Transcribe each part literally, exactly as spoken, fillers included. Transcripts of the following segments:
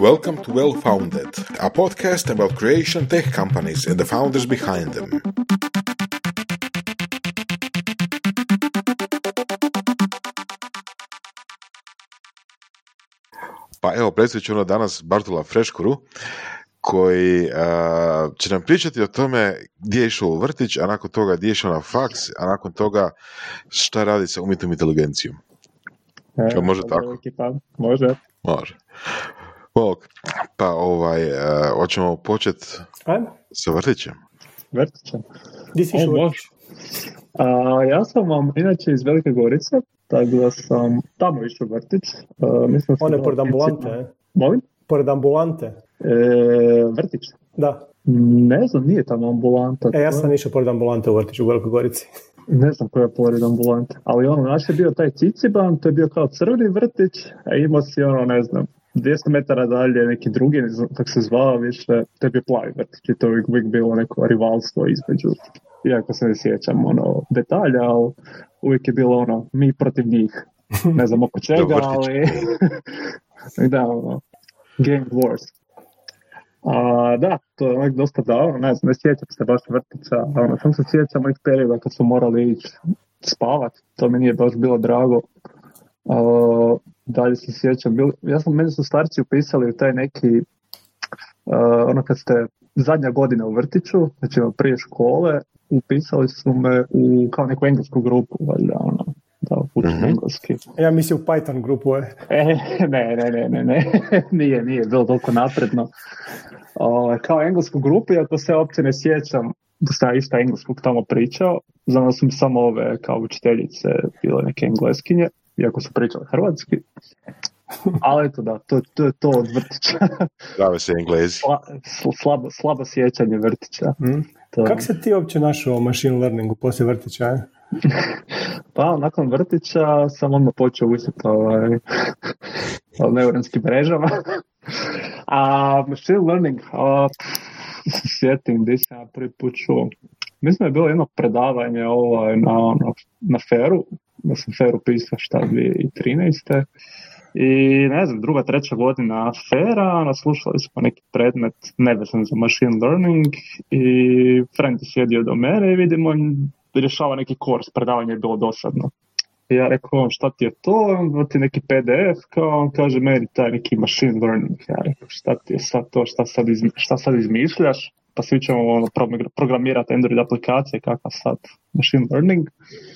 Welcome to Well Founded, a podcast about creation tech companies and the founders behind them. Pa evo, predstavit ću ono danas Bartola Freškuru, koji uh, će nam pričati o tome gdje je išao u vrtić, a nakon toga gdje je išao na faks, a nakon toga šta radi sa umjetnom inteligencijom. E, može tako? Pa, može. Može. Well, pa ovaj, uh, hoćemo početi sa vrtićem. Vrtićem? Di si išao? A, ja sam vam inače iz Velike Gorice, tako da sam tamo išao vrtić. Uh, mislim One pored ambulante, e? Molim? Pored ambulante. E, vrtić? Da. Ne znam, nije tamo ambulanta. E, ja sam išao pored ambulante u vrtiću u Velikoj Gorici. Ne znam koja je pored ambulante. Ali ono, naš je bio taj Ciciban, to je bio kao crveni vrtić, a imao si ono, ne znam, dvjesto metara dalje neki drugi, ne znam kako se zvao više, to je bio plavi vrtić i to je uvijek bilo neko rivalstvo između. Iako se ne sjećam ono detalja, ali uvijek je bilo ono, mi protiv njih. Ne znam oko čega, ali da, ono, game wars. A, da, to je onak dosta davno, ne znam, ne sjećam se baš vrtića, ono, sam se sjećam ovih perioda kad su morali ići spavat, to mi nije baš bilo drago. A, dalje se sjećam, bil, ja sam, meni su starci upisali u taj neki, uh, ono kad ste zadnja godina u vrtiću, znači prije škole, upisali su me u kao neku englesku grupu, valjda, ono, da učim mm-hmm. engleski. Ja mislim u Python grupu, je. E, ne, ne, ne, ne, ne, nije, nije bilo toliko napredno. Uh, kao englesku grupu, iako se uopće ne sjećam da sam išta engleskog tamo pričao, znam da sam samo ove kao učiteljice bile neke engleskinje, iako su pričali hrvatski. Ali eto da, to, to je to od vrtića. Zdrave se Englezi. Sla, slabo, slabo sjećanje vrtića. Mm. To... Kako se ti uopće našao o machine learningu poslije vrtića? Je? Pa, nakon vrtića sam odmah počeo učiti ovaj, o neuronskim mrežama. A machine learning, a, sjetim gdje sam ja prvi put čuo. Mislim da je bilo jedno predavanje ovaj, na, na, na Feru. Da sam Feru pisao šta dvije tisuće trinaeste. I ne znam, druga, treća godina Fera, naslušali smo neki predmet nevezan za machine learning i friend je sjedio do mene i vidimo rješava neki kurs, predavanje je bilo dosadno. I ja rekao, šta ti je to? On ti neki P D F, kao on kaže meni taj neki machine learning. Ja rekao, šta ti je sad to, šta sad, izmi, šta sad izmišljaš? Pa svi ćemo ono, programirati Android aplikacije, kakav sad machine learning.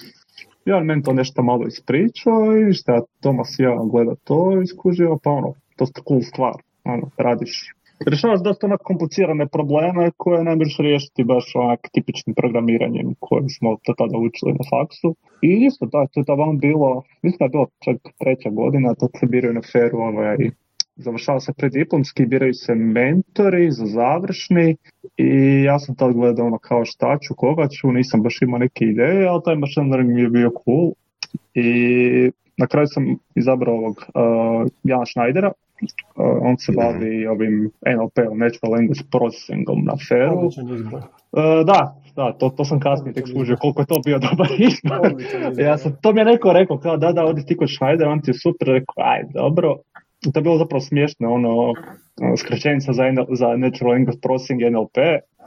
I on meni to nešto malo ispričao i šta Tomas ja gleda to i skužio, pa ono, to je cool stvar, ono, radiš. Rješavaš dosta onak komplicirane probleme koje ne možeš riješiti baš onak tipičnim programiranjem koje smo to tada učili na faksu. I isto da, to je tada bilo, mislim da je bilo čak treća godina, tad se biraju na Feru, ovaj, završava se preddiplomski, biraju se mentori za završni i ja sam tad gledao ono kao šta ću, koga ću, nisam baš imao neke ideje, ali taj machine learning je bio cool i na kraju sam izabrao ovog uh, Jana Schneidera, uh, on se bavi ovim N L P-om, Natural Language Processingom na Feru. Uh, da, da, to, to sam kasnije tek skužio koliko je to bio dobar izbor. Ja sam, to mi je neko rekao, kao da, da, odi ti kod Schneidera, on ti je super, rekao, aj, dobro. To je bilo zapravo smiješno, ono, skraćenica za, za Natural Language Processing N L P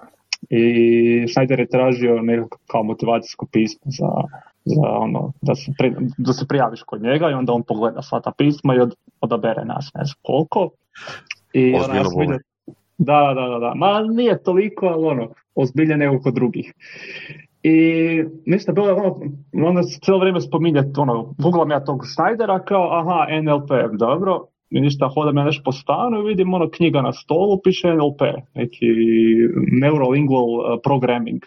i Schneider je tražio nekako kao motivacijsko pismo za, za ono, da se, pri, da se prijaviš kod njega i onda on pogleda sva ta pisma i od, odabere nas, ne znam koliko. I ono, ja sam vidio, da, da, da, da, ma nije toliko, ali ono, ozbilje nego kod drugih. I mislim da bilo ono, onda se cijelo vrijeme spominjati, ono, googlam ja tog Schneidera kao, aha, N L P, dobro, i ništa, hodam ja nešto po stanu i vidim ono knjiga na stolu, piše N L P, neki Neurolingual Programming.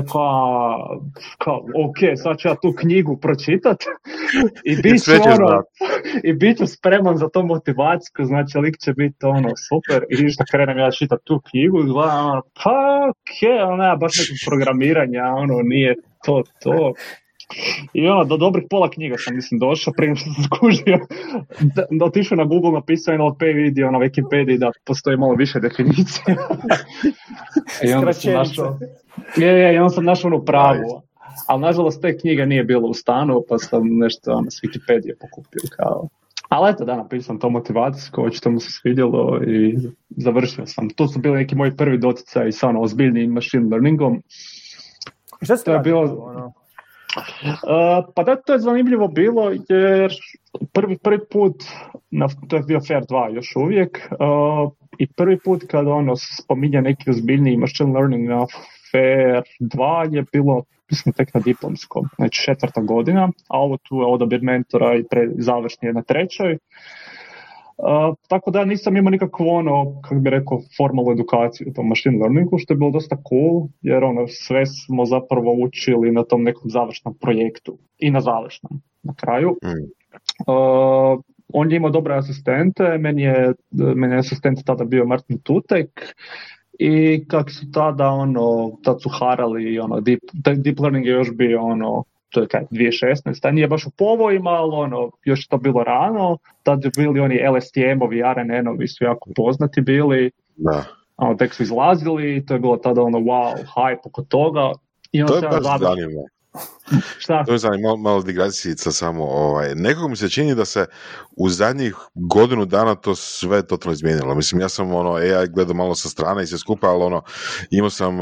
Rekao, kao, ok, sad ću ja tu knjigu pročitat i bit ću ono, i bit ću spreman za to motivacijsko, znači lik će biti ono super i ništa krenem ja čitati tu knjigu i gledam ono, pa ok, ono, ja baš nekog programiranja, ono, nije to, to. I ono, do dobrih pola knjiga sam, mislim, došao, prije što sam skužio, da, da otišao na Google, napisao N L P, vidio na Wikipediji da postoji malo više definicije. I onda sam našao, je, je, i onda sam našao ono pravu, ali nažalost te knjige nije bilo u stanu, pa sam nešto ono, s Wikipedije pokupio kao Ali eto, da, napisao sam to motivacijsko, očito mu se svidjelo i završio sam. To su bili neki moji prvi doticaj sa ono ozbiljnim machine learningom. Šta se To je bilo... ono? Uh, pa da, to je zanimljivo bilo jer prvi, prvi put, na, to je bio Fair dva još uvijek, uh, i prvi put kada ono spominje neki ozbiljniji machine learning na Fair dva je bilo, mislim, tek na diplomskom, znači četvrta godina, a ovo tu je odabir mentora i pre, završni je na trećoj. Uh, tako da nisam imao nikakvu ono, kako bi rekao, formalnu edukaciju u tom machine learningu, što je bilo dosta cool, jer ono, sve smo zapravo učili na tom nekom završnom projektu i na završnom, na kraju. Mm. Uh, on je imao dobre asistente, meni je, meni je asistent tada bio Martin Tutek, i kako su tada, ono, tad su harali, ono, deep, deep learning je još bio, ono, to je kaj, dvije tisuće šesnaeste. Nije baš u povojima, ali ono, još je to bilo rano. Tad su bili oni L S T M-ovi, R N N-ovi su jako poznati bili. Da. Ono, tek su izlazili, to je bilo tada ono wow, hype oko toga. I to je baš zanimljivo. Šta? To je zanimljivo, malo digresijica samo. Ovaj. Nekako mi se čini da se u zadnjih godinu dana to sve totalno izmijenilo. Mislim, ja sam ono, A I gledao malo sa strane i sve skupa, ali ono, imao sam,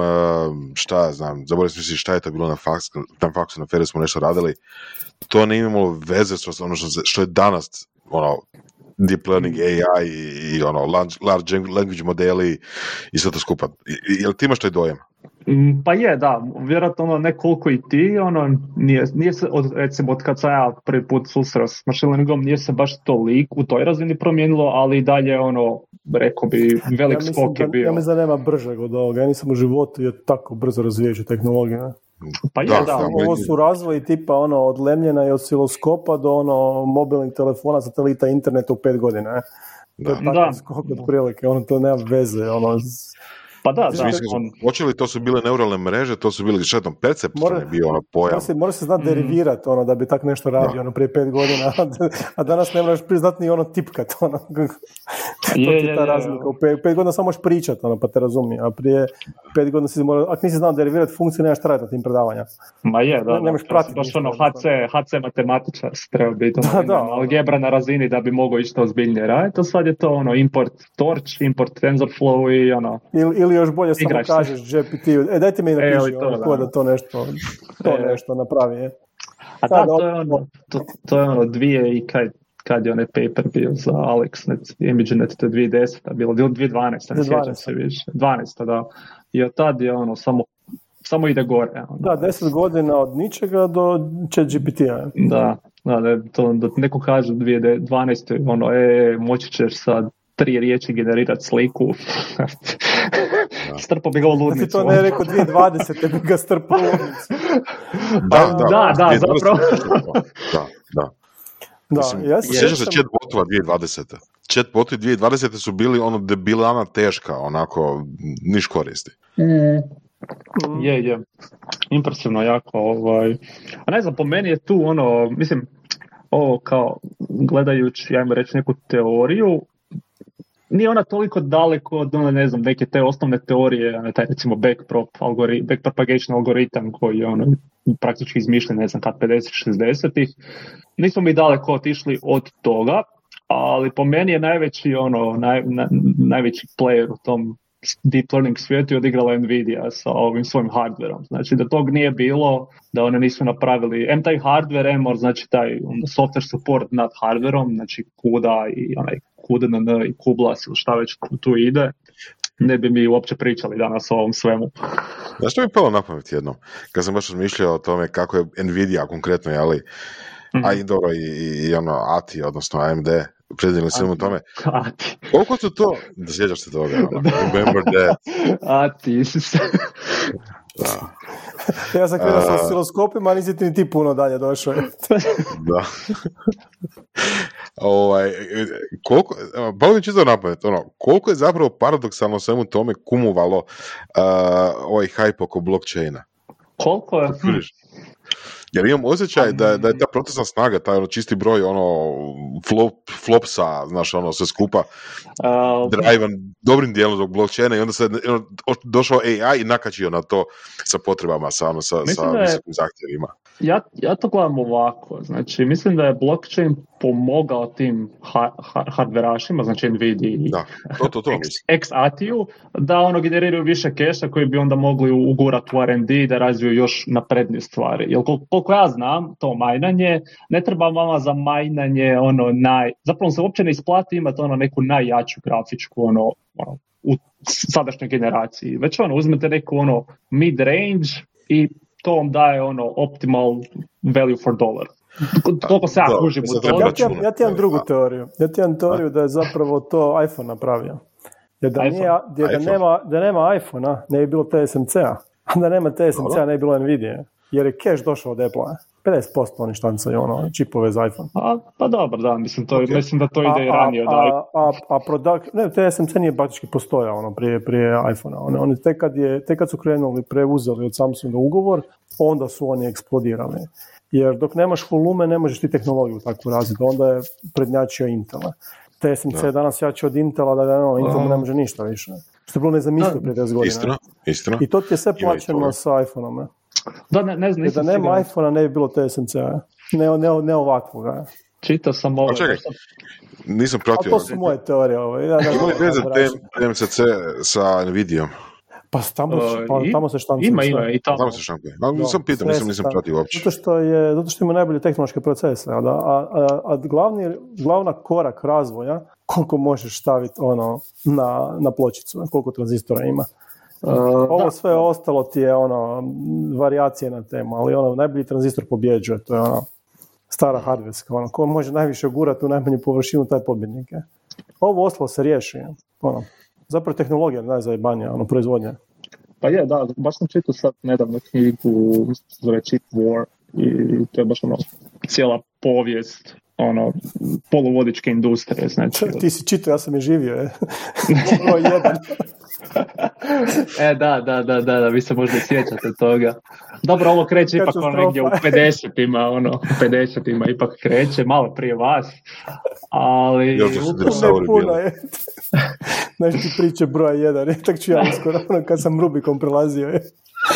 šta znam, zaboravio sam si šta je to bilo na faksu, na faksu, na Feru smo nešto radili. To nije imalo veze s ono što, što je danas, ono, deep learning, A I i, i ono, large, large language modeli i sve to skupa. Jel ti imaš taj dojam? Pa je, da, vjerojatno ono, ne koliko i ti, ono, nije, nije se, od, recimo, od kad sam ja prvi put susreo s machine learningom, nije se baš toliko u toj razini promijenilo, ali i dalje, ono, rekao bi, velik ja skok je bio. Ja mislim da nema bržeg od ovoga, ja nisam u životu je tako brzo razvijajući tehnologiju, ne? Pa je, da, da. Ovo su razvoji tipa ono od lemljena i osciloskopa do ono mobilnih telefona, satelita, interneta u pet godina, ne? To je takav skok od prilike, ono to nema veze, ono... Pa da, da. On... Počeli, to su bile neuralne mreže, to su bili šetom perceptivni je bio ono pojam. Mora se, mora se znati derivirati ono, da bi tak nešto radio ono, prije pet godina, a danas ne moraš priznati ni ono tipkat. Ono. To je, ti ta je, razlika. U pet, pet godina samo možeš pričati, ono, pa te razumije, a prije pet godina si mora, ako nisi znao derivirati funkciju, nemaš trajati na tim predavanja. Ma je, da. Ne, nemaš pratiti. Baš ono, H C, H C matematičar treba biti, ono, da, da, algebra na razini da bi mogao ići to ozbiljnije raditi, a sad je to ono, import Torch, import TensorFlow i ono... Ili, ili još bolje samo kažeš G P T-u, e dajte mi napiši e, ono, da. da to nešto, to e. nešto napravi. Je. A da, to je ono, to, to je ono dvije i kad, kad je onaj paper bio za AlexNet, ImageNet, to je dvije tisuće deseta, bilo dvije tisuće dvanaeste, ne sjećam se više, dvanaesta da, i od tad je ono samo, samo ide gore. Ono. Da, deset godina od ničega do ChatGPT-a. Da, da, da, to, da neko kaže dvije tisuće dvanaeste, ono, e, moći ćeš sad tri riječi generirati sliku. Strpao bi ga u ludnicu. Znači to ne je rekao dvije tisuće dvadesete bi ga strpao u ludnicu. Da, da, da, da, zapravo. Da, da. Da, Mislim, ja sjećam se chatbotova dvije tisuće dvadesete. Chatbotovi dvije tisuće dvadesete su bili ono debilana teška, onako, niš koristi. Mm. Je, je. Impresivno jako. Ovaj. A ne znam, po meni je tu ono, mislim, ovo kao gledajući, ja im reći neku teoriju, nije ona toliko daleko od ono, ne znam, neke te osnovne teorije, ono, taj recimo backprop algori, backpropagation algoritam koji je ono, praktički izmišljen, ne znam, kad pedeset šezdesetih. Nismo mi daleko otišli od toga, ali po meni je najveći, ono, naj, na, najveći player u tom deep learning svijetu je odigrala Nvidia sa ovim svojim hardverom. Znači da tog nije bilo, da one nisu napravili em taj hardware, em znači taj software support nad hardverom, znači kuda i onaj kuda na n i kublas ili šta već tu ide, ne bi mi uopće pričali danas o ovom svemu. Znaš što mi je palo na pamet jednom? Kad sam baš razmišljao o tome kako je Nvidia konkretno, jeli, mm-hmm. a i dobro i, i ono A T I, odnosno A M D, predivno svemu u tome. Koliko su to, da sjećaš se toga, ono, remember that. A ti da. Ja sam krenuo sa osciloskopima, a nisi ti ni ti puno dalje došao. Da. ovaj, koliko, balo mi čisto napamet, ono, koliko je zapravo paradoksalno svemu tome kumovalo uh, ovaj hype oko blockchaina? Koliko je? Jer imam osjećaj da, da je ta procesna snaga, taj ono čisti broj ono flop, flopsa, znaš, ono sve skupa uh, drivan dobrim dijelom zbog blockchaina i onda se ono, došao A I i nakačio na to sa potrebama, sa, ono, sa, sa visokim zahtjevima. ja, ja to gledam ovako, znači mislim da je blockchain pomogao tim ha, ha, hardverašima, znači Nvidia da, to, to, to, X A T U, da ono generiraju više keša koji bi onda mogli ugurati u R and D da razviju još naprednije stvari. Jer koliko ja znam, to majnanje, ne treba vama za majnanje ono naj... Zapravo se uopće ne isplati imati ono neku najjaču grafičku ono, ono u sadašnjoj generaciji. Već ono, uzmete neku ono mid-range i to vam daje ono optimal value for dollar. Toliko se ja kužim u to. Ja ti imam, ja ti imam drugu teoriju. Ja ti imam teoriju da je zapravo to iPhone napravio. Jer da, nije, jer da, nema, da nema iPhone-a, ne bi bilo T S M C-a. Da nema T S M C-a, ne bi bilo Nvidia. Jer je cache došao od Apple-a. pedeset posto oni štancaju ono, čipove za iPhone. A, pa dobro, da, mislim, to, okay. mislim da to ide i ranije od iPhone. A, a, a product, ne, T S M C nije praktički postojao ono, prije, prije iPhone-a. Oni, oni tek, kad je, tek kad su krenuli, preuzeli od Samsunga ugovor, onda su oni eksplodirali. Jer dok nemaš volume, ne možeš ti tehnologiju takvu razviti. Onda je prednjačio Intela. T S M C da. je danas jači od Intela, da no, Intel ne može ništa više. Što je bilo nezamislivo prije deset godina. Istina, istina. I to ti je sve plaćeno sa iPhone-om. Da, ne, ne znam, da nema sigurno. iPhone-a ne bi bilo T S M C-a. Ne, ne, ne ovakvoga. Čitao sam ovo. Čekaj, nisam pratio. A to su moje teorije. Ovo. Ja, ima li veze T M C C sa Nvidijom? Pa tamo, pa, tamo se štancuje. Ima, ima i tamo. Tamo se štancuje. Ali nisam pitao, nisam, nisam pratio uopće. Zato što, je, zato što ima najbolje tehnološke procese. A, a, a, a glavni, glavna korak razvoja, koliko možeš staviti ono, na, na pločicu, koliko tranzistora ima. Uh, Ovo da. sve ostalo ti je ono varijacije na temu, ali ono najbolji tranzistor pobjeđuje, to je ono stara hardverska, ono ko može najviše gurati u najmanju površinu, taj pobjednik je. Ovo ostalo se riješi, ono. Zapravo tehnologija je najzajebanija, ono proizvodnja. Pa je, da, baš sam čitao sad nedavno knjigu, zove Chip War, i to je baš ono cijela povijest ono, poluvodičke industrije, znači. Ti si čitao, ja sam je živio, je. Broj jedan. E, da, da, da, da, da, vi se možda sjećate toga. Dobro, ovo kreće ipak ono negdje u pedesetima, ono, u pedesetima ipak kreće, malo prije vas, ali... Još su dinosauri bili. Znaš ti priče broja jedan, je, tak ću ja uskoro, ono, kad sam Rubikom prelazio, je.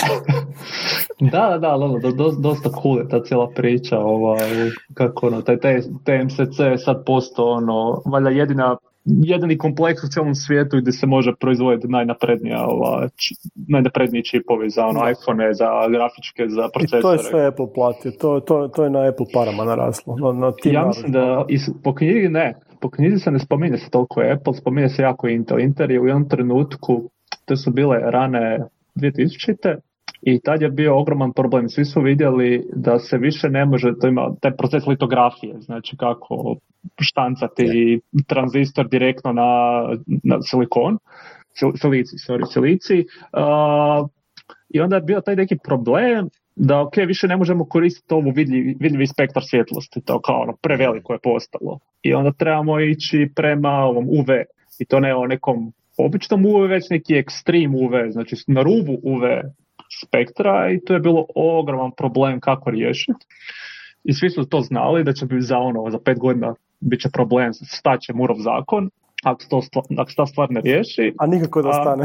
Da, da, da, Lolo, do, do, dosta cool je ta cijela priča, ovaj, kako ono, taj T M C C je sad postao, ono, valjda jedina jedini kompleks u cijelom svijetu gdje se može proizvoditi najnaprednija, ova, či, najnapredniji čipovi za ono, iPhone, za grafičke, za procesore. I to je sve Apple platio, to, to, to je na Apple parama naraslo. Na, na tim ja mislim da is, po knjigi ne, po knjizi se ne spominje se toliko Apple, spominje se jako Intel. Intel je u jednom trenutku, to su bile rane dvije tisućite i tad je bio ogroman problem. Svi su vidjeli da se više ne može, to ima taj proces litografije, znači kako štancati yeah. tranzistor direktno na, na silikon, silici, sorry, silici. Uh, I onda je bio taj neki problem da ok, više ne možemo koristiti ovu vidljivi, vidljivi spektar svjetlosti, to kao ono preveliko je postalo. I onda trebamo ići prema ovom U V. I to ne o nekom običnom U V, već neki ekstrem U V, znači na rubu U V spektra i to je bilo ogroman problem kako riješiti. I svi su to znali da će biti za ono, za pet godina bit će problem, staće Murov zakon, ako, to stvar, ako se ta stvar ne riješi. A nikako da stane.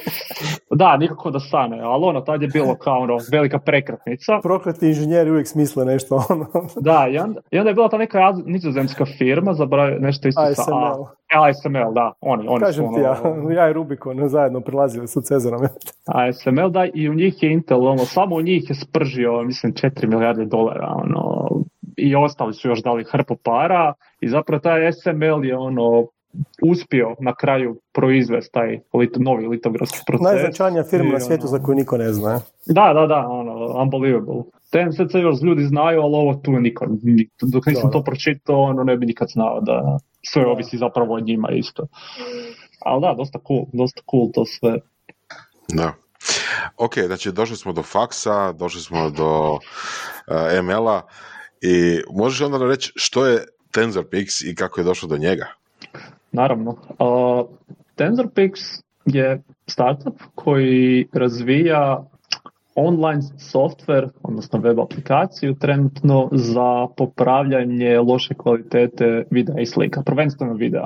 A, da, nikako da stane, ali ono, tad je bilo kao ono, velika prekretnica. Prokleti inženjeri uvijek smisle nešto. Ono. Da, i onda, i onda je bila ta neka nizozemska firma, zaboravio nešto isto A S M L. sa A S M L, da, oni, oni Kažem su ti ja, ono, ja i Rubicon zajedno prilazili sa Cezarom. A S M L, da, i u njih je Intel, ono, samo u njih je spržio, mislim, četiri milijarde dolara, ono, i ostali su još dali hrpu para i zapravo taj S M L je ono uspio na kraju proizvesti taj lit, novi litografski proces. Najznačajnija firma I, na svijetu ono, za koju niko ne zna. Da, da, da, ono, unbelievable. T M C C još ljudi znaju, ali ovo tu niko, dok nisam da, to pročitao, ono ne bi nikad znao da sve ovisi zapravo od njima isto. Ali da, dosta cool, dosta cool to sve. Da. Ok, znači došli smo do faksa, došli smo do uh, M L-a i možeš onda reći što je TensorPix i kako je došlo do njega? Naravno. Uh, TensorPix je startup koji razvija online software, odnosno web aplikaciju trenutno za popravljanje loše kvalitete videa i slika, prvenstveno videa.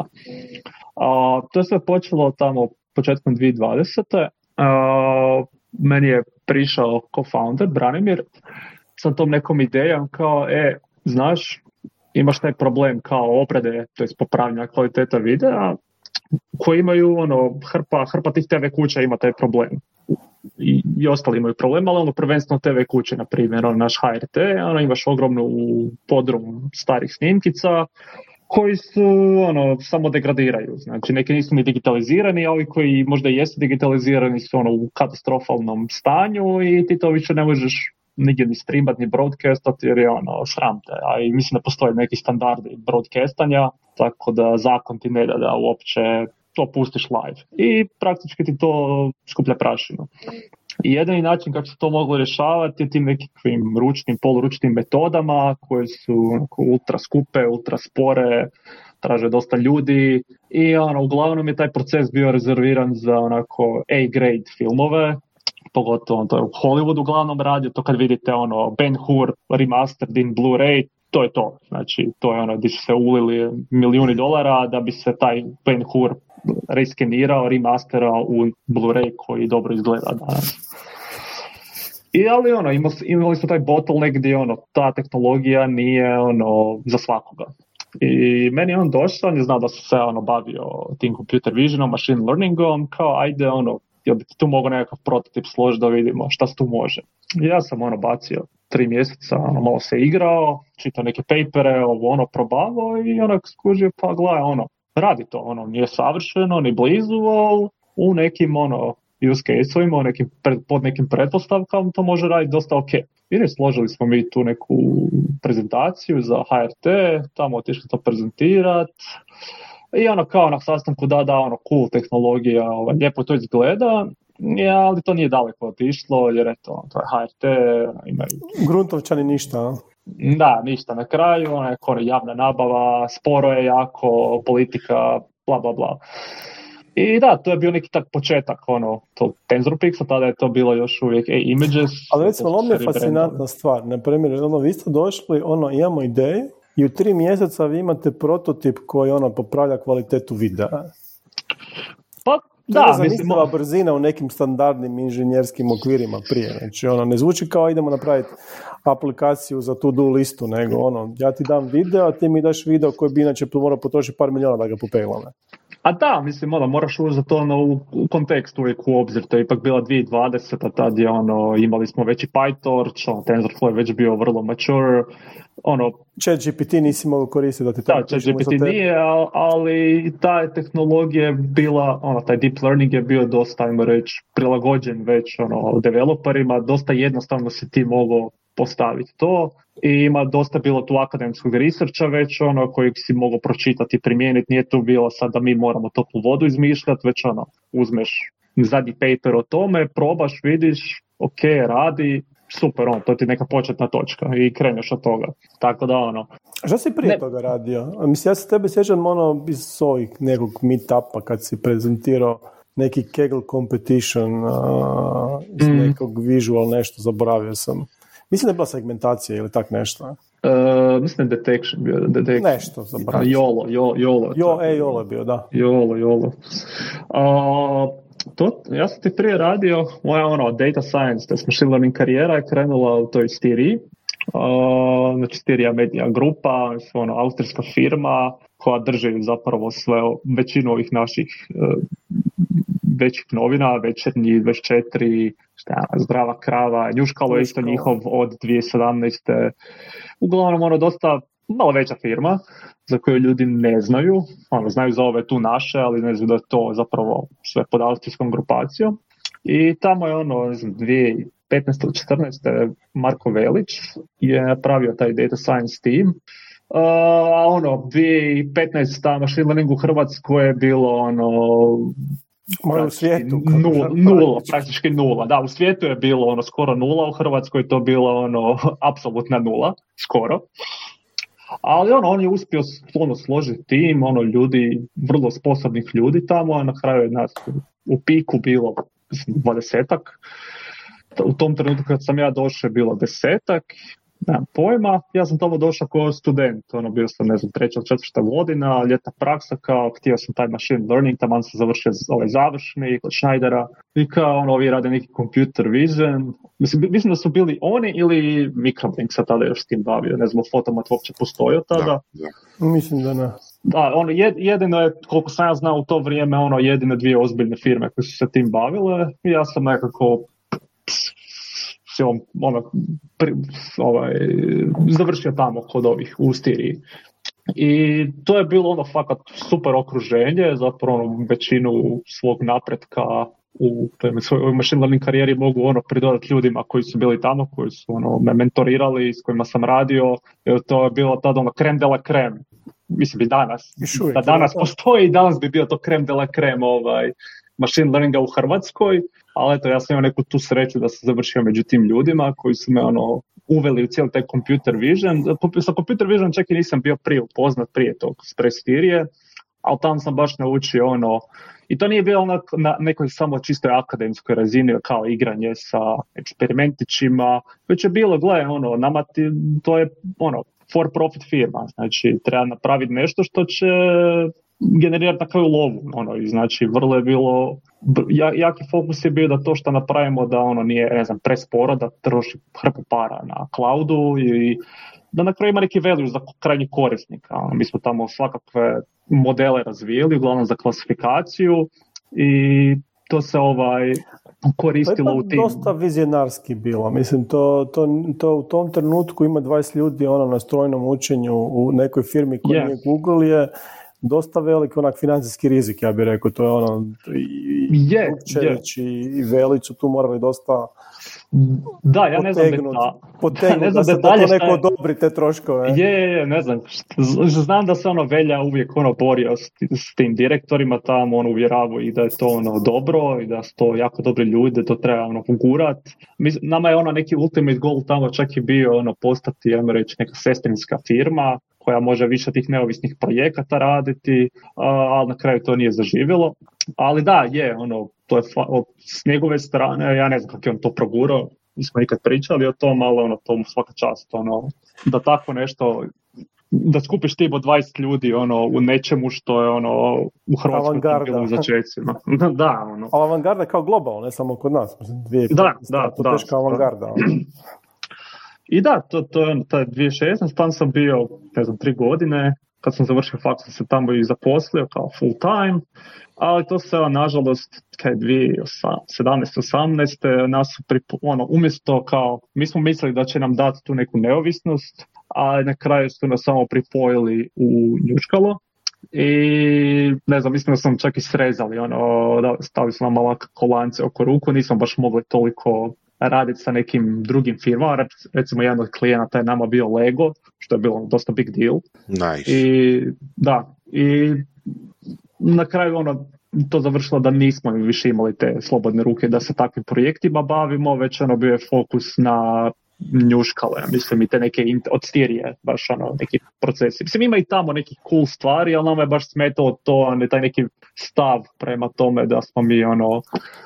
Uh, to je sve počelo tamo početkom dvije tisuće dvadesete. Uh, meni je prišao co-founder Branimir sa tom nekom idejom kao, e, znaš, imaš taj problem kao obrade, to je popravljanja kvaliteta videa, koji imaju ono, hrpa, hrpa tih te ve kuća ima taj problem. I, i ostali imaju problem, ali ono prvenstveno te ve kuće, na primjer, ono, naš ha er te, ono, imaš ogromnu podrum starih snimkica, koji su, ono, samo degradiraju. Znači, neki nisu ni digitalizirani, a ovi koji možda jesu digitalizirani su, ono, u katastrofalnom stanju i ti to više ne možeš nigdje ni streamat, ni broadcastat, jer je, ono, sramte. A i mislim da postoje neki standardi broadcastanja, tako da zakon ti ne da da uopće to pustiš live. I praktički ti to skuplja prašinu. I jedini način kako se to moglo rješavati je tim nekakvim ručnim, poluručnim metodama koje su onako, ultra skupe, ultra spore, traže dosta ljudi i ono, uglavnom je taj proces bio rezerviran za onako A-grade filmove, pogotovo to je u Hollywoodu uglavnom radio, to kad vidite ono Ben-Hur remastered in Blu-ray, to je to. Znači, to je ono gdje su se ulili milijuni dolara da bi se taj Ben-Hur reskenirao, remasterao u Blu-ray koji dobro izgleda danas. I ali ono, imali, imali smo taj bottleneck gdje ono, ta tehnologija nije ono za svakoga. I meni je on došao, on je znao da sam se ono bavio tim computer visionom, machine learningom, kao ajde ono, jel bi tu mogao nekakav prototip složiti da vidimo šta se tu može. I ja sam ono bacio tri mjeseca, ono, malo se igrao, čitao neke papere, ovo ono probavao i onak skužio pa gledaj ono, radi to, ono, nije savršeno, ni blizu, ali u nekim ono, use case-ovima, nekim, pod nekim pretpostavkama to može raditi dosta ok. I složili smo mi tu neku prezentaciju za ha er te, tamo otišli to prezentirati. I ono kao na sastanku da, da, ono, cool tehnologija, ovaj, lijepo to izgleda, ja, ali to nije daleko otišlo, jer eto, to je ha er te, imaju... Gruntovčani ništa, a? Da, ništa na kraju, ono je kore javna nabava, sporo je jako, politika, bla, bla, bla. I da, to je bio neki tak početak, ono, to TensorPixa, tada je to bilo još uvijek A-Images. Ali recimo, ono je fascinantna stvar, na primjer, ono, vi ste došli, ono, imamo ideju, i u tri mjeseca vi imate prototip koji ono popravlja kvalitetu videa. Pa, da, da, je zamisliva brzina u nekim standardnim inženjerskim okvirima prije. Znači, ono, ne zvuči kao idemo napraviti aplikaciju za to-do listu, nego ono, ja ti dam video, a ti mi daš video koji bi inače morao potrošiti par milijuna da ga popeglame. A da, mislim, ono, moraš uzeti ono u, u kontekstu uvijek u obzir, to je ipak bila dvije tisuće dvadeseta, tad je ono, imali smo veći PyTorch, ono, TensorFlow je već bio vrlo mature, ono... ChatGPT nisi mogao koristiti da ti tako... Da, ChatGPT nije, ali ta tehnologija je bila, ono, taj deep learning je bio dosta, ajmo reći, prilagođen već, ono, developerima, dosta jednostavno si ti mogao postaviti to i ima dosta bilo tu akademskog researcha već ono kojeg si mogao pročitati i primijeniti, nije tu bilo sad da mi moramo toplu vodu izmišljati, već ono uzmeš zadnji paper o tome, probaš, vidiš, ok, radi, super, on, to ti je neka početna točka i kreneš od toga, tako da ono. Što si prije ne... toga radio? Mislim, ja se tebe sjećam ono iz ovih nekog meetupa kad si prezentirao neki Kaggle competition uh, iz mm. nekog visual nešto, zaboravio sam. Mislim da je bila segmentacija ili tak nešto. Uh, mislim da je detection bio. Detection. Nešto, zaboravio. Jolo, jo, Jolo. Jo, e, Jolo je bio, da. Jolo, Jolo. Uh, to, ja sam ti prije radio, moja ono, data science, to je machine learning karijera je krenula u toj Stiri. Uh, znači Stirija Media grupa, ono, austrijska firma koja drži zapravo sve, većinu ovih naših uh, većih novina, Večernji, dvadeset četiri, šta, Zdrava krava, Njuškalo je isto njihov od dvije tisuće sedamnaeste. Uglavnom, ono, dosta malo veća firma za koju ljudi ne znaju, ono, znaju za ove tu naše, ali ne znaju da je to zapravo sve pod austrijskom grupacijom. I tamo je ono, ne znam, dvije tisuće petnaeste ili četrnaeste Marko Velić je napravio taj data science team. Uh, a ono, dvije tisuće petnaeste machine learning u Hrvatskoj je bilo ono, Malo u svijetu. Nula, nula, praktički nula. Da, u svijetu je bilo ono skoro nula, u Hrvatskoj je to bilo ono apsolutna nula, skoro. Ali ono, on je uspio ono, složiti tim, ono, ljudi, vrlo sposobnih ljudi tamo, a na kraju je nas u piku bilo dvadesetak. U tom trenutku kad sam ja došao je bilo desetak nemam pojma, ja sam tamo došao kao student, ono, bio sam, ne znam, treća, četvrta godina, ljetna praksa, kao, htio sam taj machine learning, tamo sam završio ovaj završni kod Schneidera, i kao, ono, ovi rade neki computer vision, mislim, mislim da su bili oni ili Microlink se tada još s tim bavio, ne znam, Fotomat uopće postojao tada. Da, da. Mislim da ne. Da, ono, jed, jedino je, koliko sam ja znao u to vrijeme, ono, jedine dvije ozbiljne firme koje su se tim bavile, i ja sam nekako ono, pri, ovaj, završio tamo kod ovih u Stiriji. I to je bilo ono fakat super okruženje, zapravo ono, većinu svog napretka u svojoj machine learning karijeri mogu ono pridodati ljudima koji su bili tamo, koji su ono me mentorirali, s kojima sam radio, jer to je bilo tada ono creme de la creme. Mislim i danas, uvijek, da danas postoji i danas bi bio to creme de la creme ovaj, machine learninga u Hrvatskoj, ali eto, ja sam imao neku tu sreću da sam završio među tim ljudima koji su me ono uveli u cijeli taj computer vision. Sa computer vision čak i nisam bio prije upoznat prije tog Stirije, ali tamo sam baš naučio ono, i to nije bilo na, na nekoj samo čistoj akademskoj razini kao igranje sa eksperimentićima, već je bilo, gle, ono, nama ti, to je ono, for profit firma, znači treba napraviti nešto što će generirati na kraju lovu, ono, i znači vrlo je bilo, jaki fokus je bio da to što napravimo da ono nije, ne znam, presporo, da troši hrpu para na cloudu i da na kraju ima neki value za krajnji korisnika. Ono, mi smo tamo svakakve modele razvijeli, uglavnom za klasifikaciju i to se ovaj koristilo u tim. To je dosta vizionarski bilo. Mislim, to, to, to u tom trenutku ima dvadeset ljudi ono na strojnom učenju u nekoj firmi koja yeah. nije Google je dosta velik onak financijski rizik, ja bih rekao. To je ono i, yeah, yeah. i, i Velić su tu morali dosta da, ja ne znam detalje. Potegnuti da, da se da to neko je... odobri te troškove. Je, je, je, ne znam. Znam da se ono Velja uvijek ono borio s, s tim direktorima tamo, on uvjeravao i da je to ono dobro i da su to jako dobri ljudi, da to treba ono ugurat. Nama je ono neki ultimate goal tamo čak i bio ono postati, ajmo reći, neka sestrinska firma koja može više tih neovisnih projekata raditi, ali na kraju to nije zaživjelo. Ali da, je, ono, to je fa- s njegove strane, ja ne znam kako je on to progurao, nismo nikad pričali o tom, ali ono, to mu svaka čast, ono, da tako nešto, da skupiš tim od dvadeset ljudi, ono, u nečemu što je, ono, u Hrvatskoj bilo u začecima. Da, ono. Ali avangarda kao globalno, ne samo kod nas, mislim, dvije, da, da, to da, teška avangarda. I da, to, to je taj dvije tisuće šesnaeste, tam sam bio, ne znam, tri godine, kad sam završio faks sam se tamo i zaposlio kao full time, ali to se, nažalost, kaj dvije tisuće sedamnaeste osamnaeste nas su pripo, ono, umjesto kao, mi smo mislili da će nam dati tu neku neovisnost, a na kraju su nas samo pripojili u Njuškalo i ne znam, mislim da sam čak i srezali, ono, da stavili su nam malo kolance oko ruku, nisam baš mogli toliko raditi sa nekim drugim firmama, recimo jedan od klijenata je nama bio Lego, što je bilo dosta big deal. Nice. I da, i na kraju ono, to završilo da nismo više imali te slobodne ruke da se takvim projektima bavimo, već ono bio je fokus na njuškale, mislim i te neke od Stirije, baš ono, neki procesi. Mislim ima i tamo nekih cool stvari, ali nama je baš smetalo to, ne, taj neki stav prema tome da smo mi ono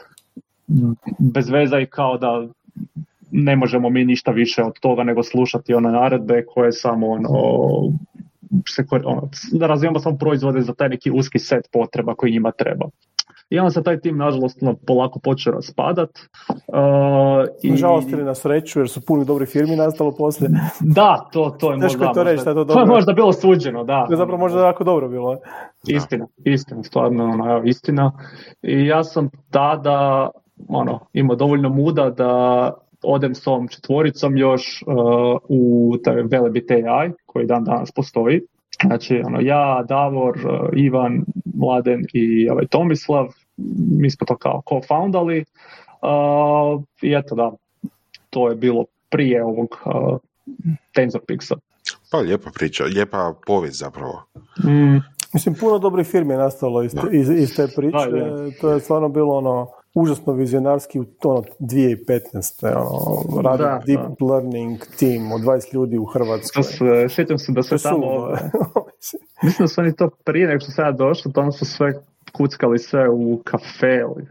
bez veza i kao da ne možemo mi ništa više od toga nego slušati one naredbe koje samo ono, se, ono da razvijamo samo proizvode za taj neki uski set potreba koji njima treba. I onda se taj tim, nažalost, no, polako počeo raspadat. Uh, Nažalost ili na sreću, jer su puni dobri firmi nastalo poslije. Da, to, to je možda, je to, reći, možda, to, to je možda bilo suđeno, da. To je zapravo možda jako dobro bilo. Istina, istina, stvarno, ono, evo, istina. I ja sam tada ono, imao dovoljno muda da odem s ovom četvoricom još uh, u taj Velebit A I, koji dan danas postoji. Znači, ono, ja, Davor, uh, Ivan, Mladen i ovaj, Tomislav, mi smo to kao co-foundali. Uh, I eto da, to je bilo prije ovog uh, TensorPixa. Pa lijepa priča, lijepa povijest zapravo. Mm. Mislim, puno dobrih firmi je nastalo iz, iz, iz te priče. Da, je. To je stvarno bilo ono užasno vizionarski u ono, dvije tisuće petnaeste. Ono, radi da, deep da. learning team od dvadeset ljudi u Hrvatskoj. Se, sjećam se da se to tamo... Mislim da su oni to prije nego što sam ja došao, tamo su sve kuckali sve u kafe.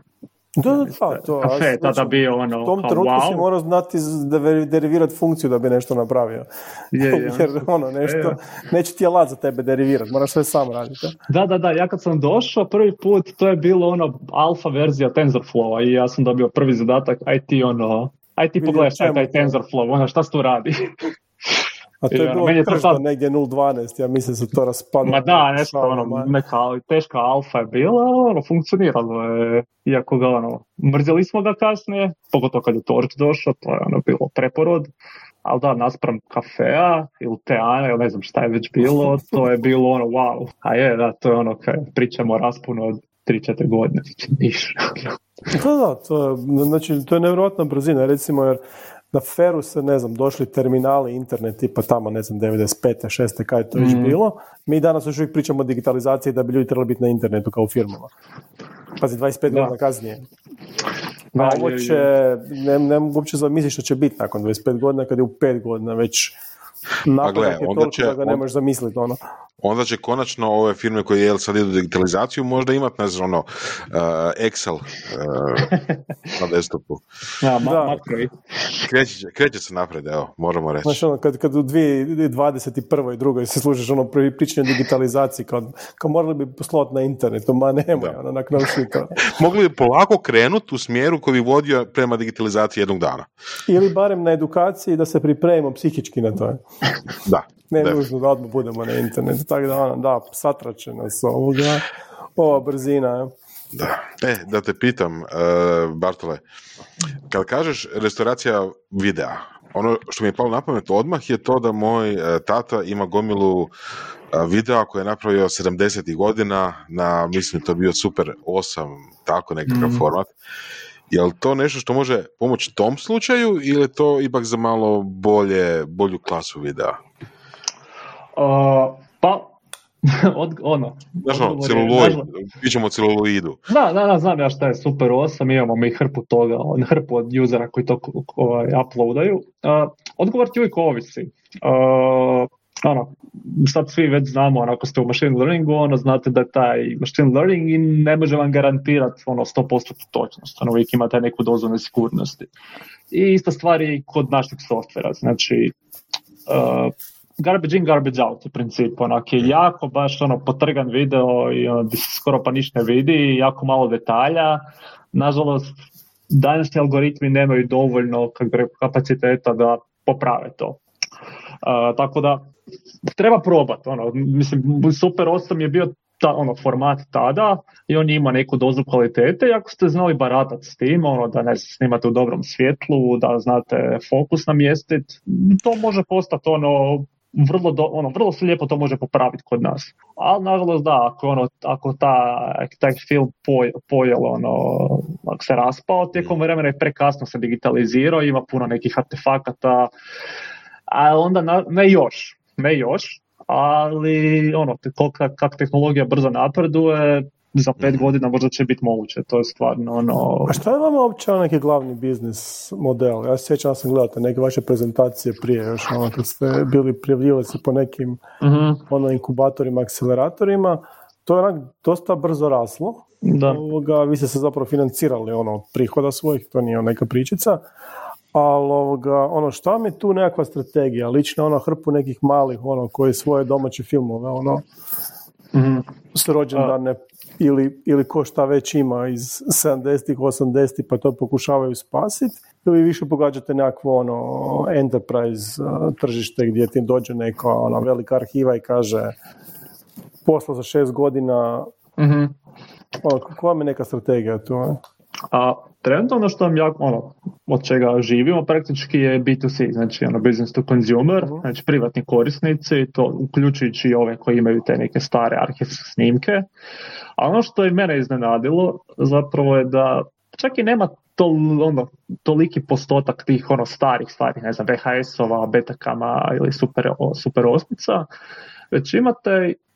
Da, da, da, to, kafe je tada bio ono, u tom kao trenutku wow. si morao znati derivirati funkciju da bi nešto napravio. Je, je, jer ono, nešto, je. Neće ti alat za tebe derivirati, moraš sve sam raditi. Da, da, da, ja kad sam došao prvi put, to je bilo ono alfa verzija TensorFlowa i ja sam dobio prvi zadatak, aj ti ono, aj ti pogledaj šta je taj TensorFlow, ono, šta se tu radi. A to je bilo ono, kršta sad... negdje nula dvanaest, ja mislim se to raspadalo. Ma da, nešto, ono, neka teška alfa je bila, ono, funkcioniralo je, iako ga, ono, mrzeli smo ga kasnije, pogotovo kad je Torch došao, to je, ono, bilo preporod, ali da, naspram kafea ili teana, ili ne znam šta je već bilo, to je bilo, ono, wow, a je, da, to je ono, kaj pričamo o raspunu od tri četiri godine, niš. Da, da, to je, znači, to je nevjerojatna brzina, recimo, jer na Feru se, ne znam, došli terminali, internet, tipa tamo, ne znam, devedeset pete, šeste kaj je to već mm. bilo. Mi danas još uvijek pričamo o digitalizaciji da bi ljudi trebali biti na internetu kao u firmama. Pazi, dvadeset pet godina kasnije. A ovo će, ne, ne mogu uopće zamisliti što će biti nakon dvadeset pet godina, kad je u pet godina već napredak je toliko će, da ga ne možeš zamisliti. Ono. Onda će konačno ove firme koje je sad idu digitalizaciju možda imati, ne znam, ono, uh, Excel uh, na desktopu. Ja, ma, da. Kreće, kreće se napred, evo, moramo reći. Znači, ono, kad, kad u dvije tisuće dvadeset prva i drugoj se slušaš ono pričanje o digitalizaciji, kao, kao morali bi poslovati na internetu, ma nemoj, ono, onak naučiti. Mogli bi polako krenuti u smjeru koji bi vodio prema digitalizaciji jednog dana. Ili barem na edukaciji da se pripremimo psihički na to. Da. Ne nužno da odmah budemo na internetu, tako da ono, da, satrače nas ovoga, ova brzina. Da, e, da te pitam, uh, Bartole, kad kažeš restauracija videa, ono što mi je palo na pamet odmah je to da moj uh, tata ima gomilu uh, videa koje je napravio sedamdesetih godina na, mislim, to je bio Super osam, tako nekakav mm. format. Je li to nešto što može pomoći tom slučaju ili je to ipak za malo bolje, bolju klasu videa? Uh, pa, od, ono... Znaš ono, celuloid, pričamo o celuloidu. Da, da, da, znam ja šta je Super osam, imamo mi hrpu toga, hrpu od usera koji to ovaj, uploadaju. Uh, odgovor ti uvijek ovisi. Uh, ono, sad svi već znamo, ono, ako ste u machine learningu, ono, znate da je taj machine learning i ne može vam garantirati ono, sto posto točnost, ono, uvijek imate neku dozu nesigurnosti. I ista stvar je kod našeg softvera, znači... Uh, garbage in, garbage out u principu, onak je jako baš ono potrgan video i ono, skoro pa ništa ne vidi, jako malo detalja. Nažalost, današnji algoritmi nemaju dovoljno kapaciteta da poprave to. Uh, tako da, treba probati. Ono, mislim, Super osam je bio ta, ono, format tada i on ima neku dozu kvalitete i ako ste znali baratati s tim, ono, da ne snimate u dobrom svjetlu, da znate fokus namjestiti, to može postati ono, vrlo, do, ono, vrlo se lijepo to može popraviti kod nas. Ali nažalost da, ako, ono, ako ta, taj film poj, pojel, ono, ako se raspao, tijekom vremena je prekasno se digitalizirao, ima puno nekih artefakata, a onda na, ne još, ne još, ali ono, kak, kak tehnologija brzo napreduje, za pet godina možda će biti moguće, to je stvarno ono... A šta je vama uopće neki glavni biznis model? Ja se sjećam da sam gledao neke vaše prezentacije prije, još ono kad ste bili prijavljivali se po nekim mm-hmm. ono, inkubatorima, akceleratorima, to je onak dosta brzo raslo. Da. Ovoga, vi ste se zapravo financirali ono, od prihoda svojih, to nije neka pričica. Ali ovoga, ono, šta mi je tu nekakva strategija? Lično ono hrpu nekih malih ono, koji svoje domaće filmove ono, mm-hmm. s rođendane ili, ili ko šta već ima iz sedamdesetih, osamdesetih pa to pokušavaju spasiti, ili više pogađate nekakvo ono, enterprise uh, tržište gdje ti dođe neka ona, velika arhiva i kaže posla za šest godina, mm-hmm. ono, kako vam je neka strategija tu? Ne? A trenutno ono što vam ja, ono, od čega živimo praktički je B to C, znači ono, business to consumer, uh-huh. znači privatni korisnici, to uključujući i ove koji imaju te neke stare arhivske snimke. A ono što je mene iznenadilo zapravo je da čak i nema to, ono, toliki postotak tih ono, starih stvari, ne znam, V H S-ova, Betacama ili Super, Super osmica, već imate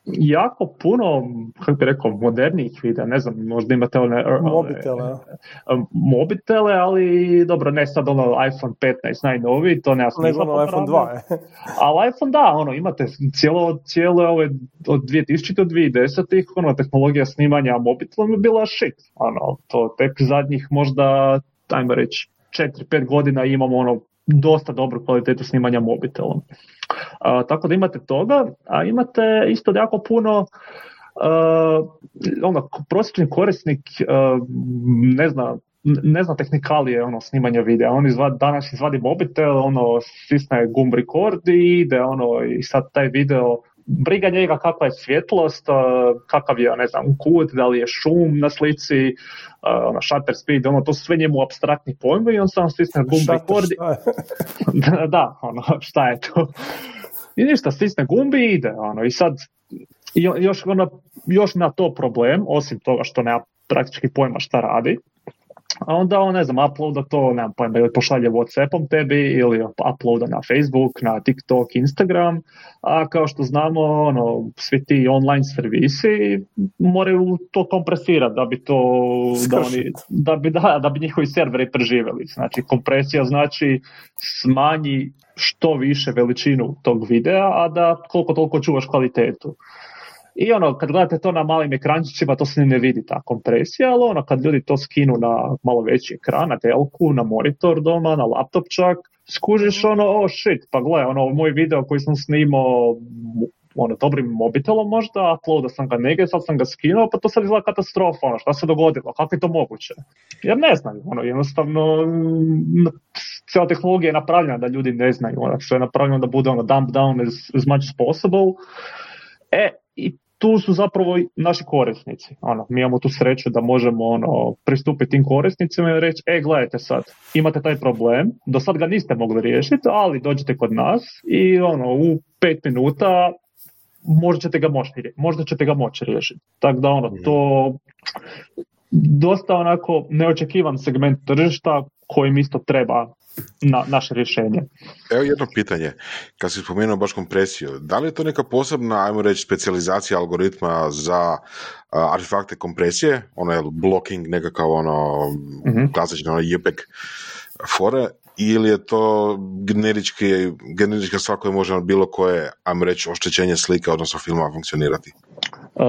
jako puno, kako bi rekao, modernijih videa, ne znam, možda imate one... Mobitele. one mobitele, ali dobro, ne sad ono iPhone petnaest najnoviji, to nema smisla. Nego ono iPhone dva, je. Ali iPhone da, ono, imate cijelo, cijelo ove od dvije tisućite do dvije tisuće desete ono, tehnologija snimanja mobitelom je bila shit. Ono, to tek zadnjih možda, ajmo reći, četiri pet godina imamo ono dosta dobru kvalitetu snimanja mobitelom. Uh, tako da imate toga, a imate isto jako puno uh, ono, prosječni korisnik uh, ne zna ne zna tehnikalije ono snimanja videa. On izvad, danas izvadi mobitel, ono stisne gumb record i ide ono i sad taj video briga njega kakva je svjetlost, kakav je, ne znam, kut, da li je šum na slici, uh, ono, shutter speed, ono, to su sve njemu apstraktni pojmovi i on sam stisne gumb record. da, da, ono, šta je to? I ništa, stisne gumbi i ide, ono, i sad još, ono, još na to problem, osim toga što nema praktički pojma šta radi. A onda on, ne znam, uploada to, nemam pojma, ili pošalje Whatsappom tebi, ili uploada na Facebook, na TikTok, Instagram, a kao što znamo, ono, svi ti online servisi moraju to kompresirati da bi to, da, oni, da, bi, da, da bi njihovi serveri preživjeli. Znači, kompresija znači smanji što više veličinu tog videa, a da koliko toliko čuvaš kvalitetu. I ono, kad gledate to na malim ekrančićima, to se ne vidi ta kompresija, ali ono, kad ljudi to skinu na malo veći ekran, na telku, na monitor doma, na laptop čak, skužiš ono, oh shit, pa gle, ono, moj video koji sam snimao ono, dobrim mobitelom možda, uploada sam ga negdje, sad sam ga skinuo, pa to sad izgleda katastrofa, ono, šta se dogodilo, kako je to moguće? Jer ne znaju, ono, jednostavno, cijela tehnologija je napravljena da ljudi ne znaju, ono, sve je napravljeno da bude ono, dump down as, as much as possible. E, i tu su zapravo naši korisnici. Ono, mi imamo tu sreću da možemo ono, pristupiti tim korisnicima i reći, e, gledajte sad, imate taj problem, do sad ga niste mogli riješiti, ali dođite kod nas i ono, u pet minuta možda ćete ga moći, možda ćete ga moći riješiti. Tako da ono, to dosta onako neočekivan segment tržišta kojim isto treba na naše rješenje. Evo jedno pitanje, kad si spomenuo baš kompresiju, da li je to neka posebna, ajmo reći, specijalizacija algoritma za uh, artefakte kompresije, ono je blocking, nekakav ono mm-hmm. klasično ono JPEG fore, ili je to generički, generička stvar koja može bilo koje, ajmo reći, oštećenje slike, odnosno filma funkcionirati? Uh,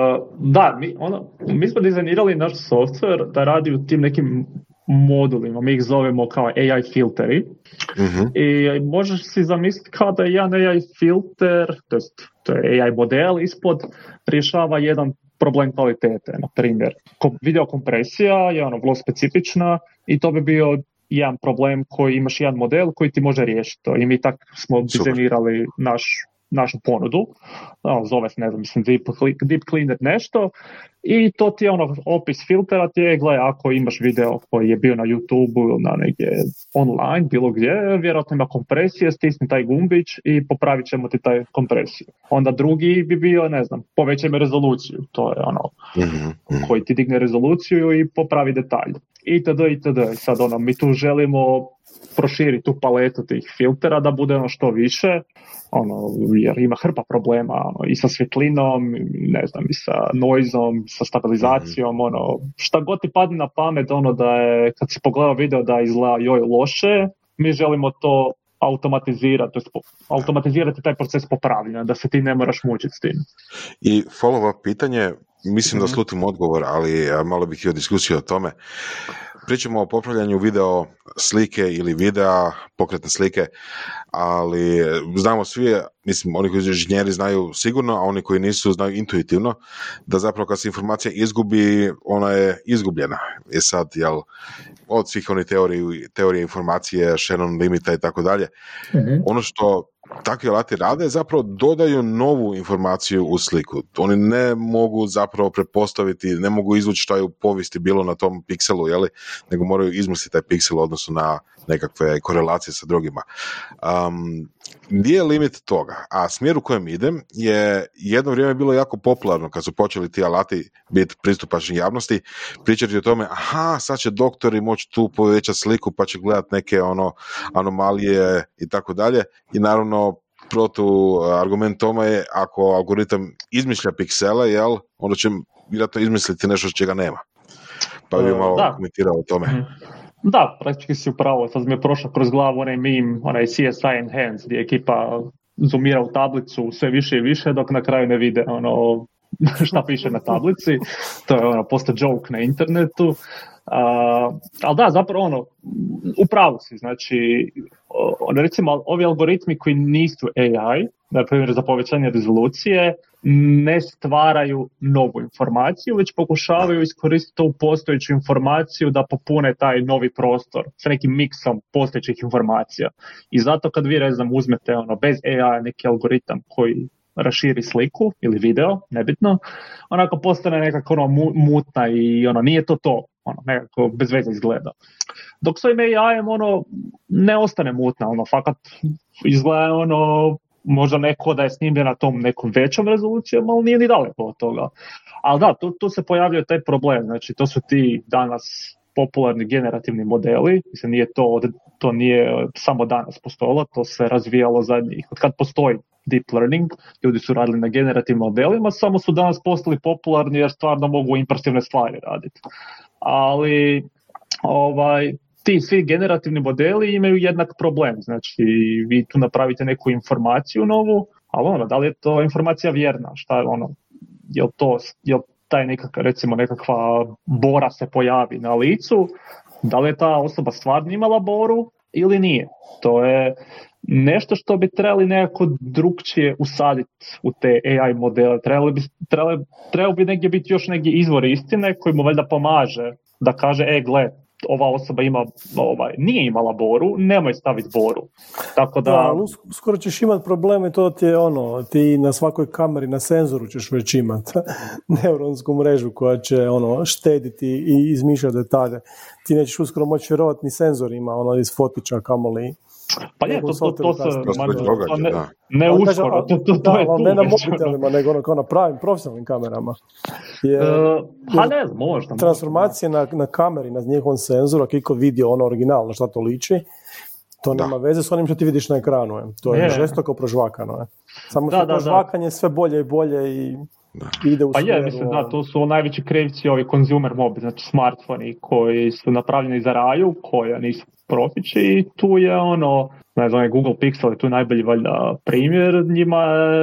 da, mi, ono, mi smo dizajnirali naš software da radi u tim nekim modulima, mi ih zovemo kao A I filteri. Mm-hmm. I možeš si zamisliti kao da je jedan A I filter, to je, to je A I model ispod, rješava jedan problem kvalitete. Na primjer, video kompresija je ono vrlo specifična i to bi bio jedan problem koji imaš jedan model koji ti može riješiti to. I mi tak smo dizajnirali naš našu ponudu, no, zove se, ne znam, mislim, deep, deep cleaner nešto, i to ti je ono, opis filtera ti je, gle, ako imaš video koji je bio na YouTube ili na negdje online, bilo gdje, vjerojatno ima kompresije, stisni taj gumbić i popravit ćemo ti taj kompresiju. Onda drugi bi bio, ne znam, povećaj me rezoluciju, to je ono, mm-hmm. koji ti digne rezoluciju i popravi detalj. Itd. itd. Sad ono, mi tu želimo proširiti tu paletu tih filtera da bude ono što više, ono, jer ima hrpa problema ono, i sa svjetlinom, ne znam, i sa noizom, sa stabilizacijom, mm-hmm. ono, šta god ti padne na pamet, ono da je, kad si pogledao video da izgleda joj loše, mi želimo to automatizirati, to je automatizirati taj proces popravljanja, da se ti ne moraš mučiti s tim. I follow-up pitanje, mislim da slutim odgovor, ali malo bih htio diskusiju o tome. Pričamo o popravljanju video slike ili videa, pokretne slike, ali znamo svi, mislim, oni koji su inženjeri znaju sigurno, a oni koji nisu znaju intuitivno, da zapravo kad se informacija izgubi, ona je izgubljena. I sad, jel, od svih onih teorije, teorije informacije, Shannon limita i tako dalje, ono što takvi alati rade, zapravo dodaju novu informaciju u sliku. Oni ne mogu zapravo pretpostaviti, ne mogu izvući šta je u povijesti bilo na tom pikselu, jeli, nego moraju izmisliti taj piksel u odnosu na nekakve korelacije sa drugima. Um, gdje je limit toga? A smjer u kojem idem je jedno vrijeme bilo jako popularno kad su počeli ti alati biti pristupačni javnosti, pričati o tome, aha, sad će doktori moći tu povećati sliku pa će gledati neke ono anomalije i tako dalje. I naravno protu argument tome je, ako algoritam izmišlja piksele, jel, onda će vjerojatno izmisliti nešto čega nema. Pa bi malo da. komentirao o tome. Mm. Da, praktički si upravo, sad mi je prošao kroz glavu onaj meme, onaj C S I Enhanced, gdje ekipa zoomira u tablicu sve više i više, dok na kraju ne vide ono šta piše na tablici. To je ono, posto joke na internetu. Uh, ali da, zapravo ono, upravo si, znači, ono, recimo, ovi algoritmi koji nisu A I, na primjer za povećanje rezolucije, ne stvaraju novu informaciju, već pokušavaju iskoristiti tu postojeću informaciju da popune taj novi prostor sa nekim miksom postojećih informacija. I zato kad vi, ne znam, uzmete ono, bez A I neki algoritam koji raširi sliku ili video, nebitno, onako postane nekako ono mutna i ono, nije to to, ono, nekako bez veze izgleda. Dok s ovim A I-em ono, ne ostane mutna, ono, fakat izgleda ono, možda neko da je snimljen na tom nekom većom rezolucijom, ali nije ni daleko od toga. Ali da, tu, tu se pojavljuje taj problem, znači to su ti danas popularni generativni modeli, mislim, nije to, to nije samo danas postojalo, to se razvijalo zadnjih, od kad postoji deep learning, ljudi su radili na generativnim modelima, samo su danas postali popularni jer stvarno mogu impresivne stvari raditi. Ali ovaj, ti svi generativni modeli imaju jednak problem, znači vi tu napravite neku informaciju novu, ali ono, da li je to informacija vjerna, šta je ono, je li to, je li taj nekakva, recimo nekakva bora se pojavi na licu, da li je ta osoba stvarno imala boru ili nije. To je nešto što bi trebali nekako drugčije usaditi u te A I modele. Trebali bi, trebali, trebali bi negdje biti još negdje izvor istine koji mu valjda pomaže da kaže, e, gle, ova osoba ima, ovaj, nije imala boru, nemoj staviti boru. Tako da... da skoro ćeš imati probleme, to ti je ono, ti na svakoj kameri, na senzoru ćeš već imati neuronsku mrežu koja će ono, štediti i izmišljati detalje. Ti nećeš uskoro moći vjerovati ni senzorima, ono, iz fotića, kamoli. Pa je, to, to, to, se, događa, ne, da. ne uskoro, to, to, to da, je tu. Ne na mobitelima, nego ono, kao na pravim profesionalnim kamerama. Jer, uh, ha ne, možda. Transformacije možda. Na, na kameri, na njihovom senzoru, ako iko vidio ono original, na šta to liči, to da. Nema veze s onim što ti vidiš na ekranu. Je. To je, je. žestoko prožvakano. Je. Samo što prožvakanje sve bolje i bolje i... Ide u pa smjeru, je, mislim, da, to su najveći krivci ovi consumer mobi, znači smartfoni koji su napravljeni za raju, koja nisu profići i tu je ono, ne znam, Google Pixel, tu je najbolji valjda primjer, njima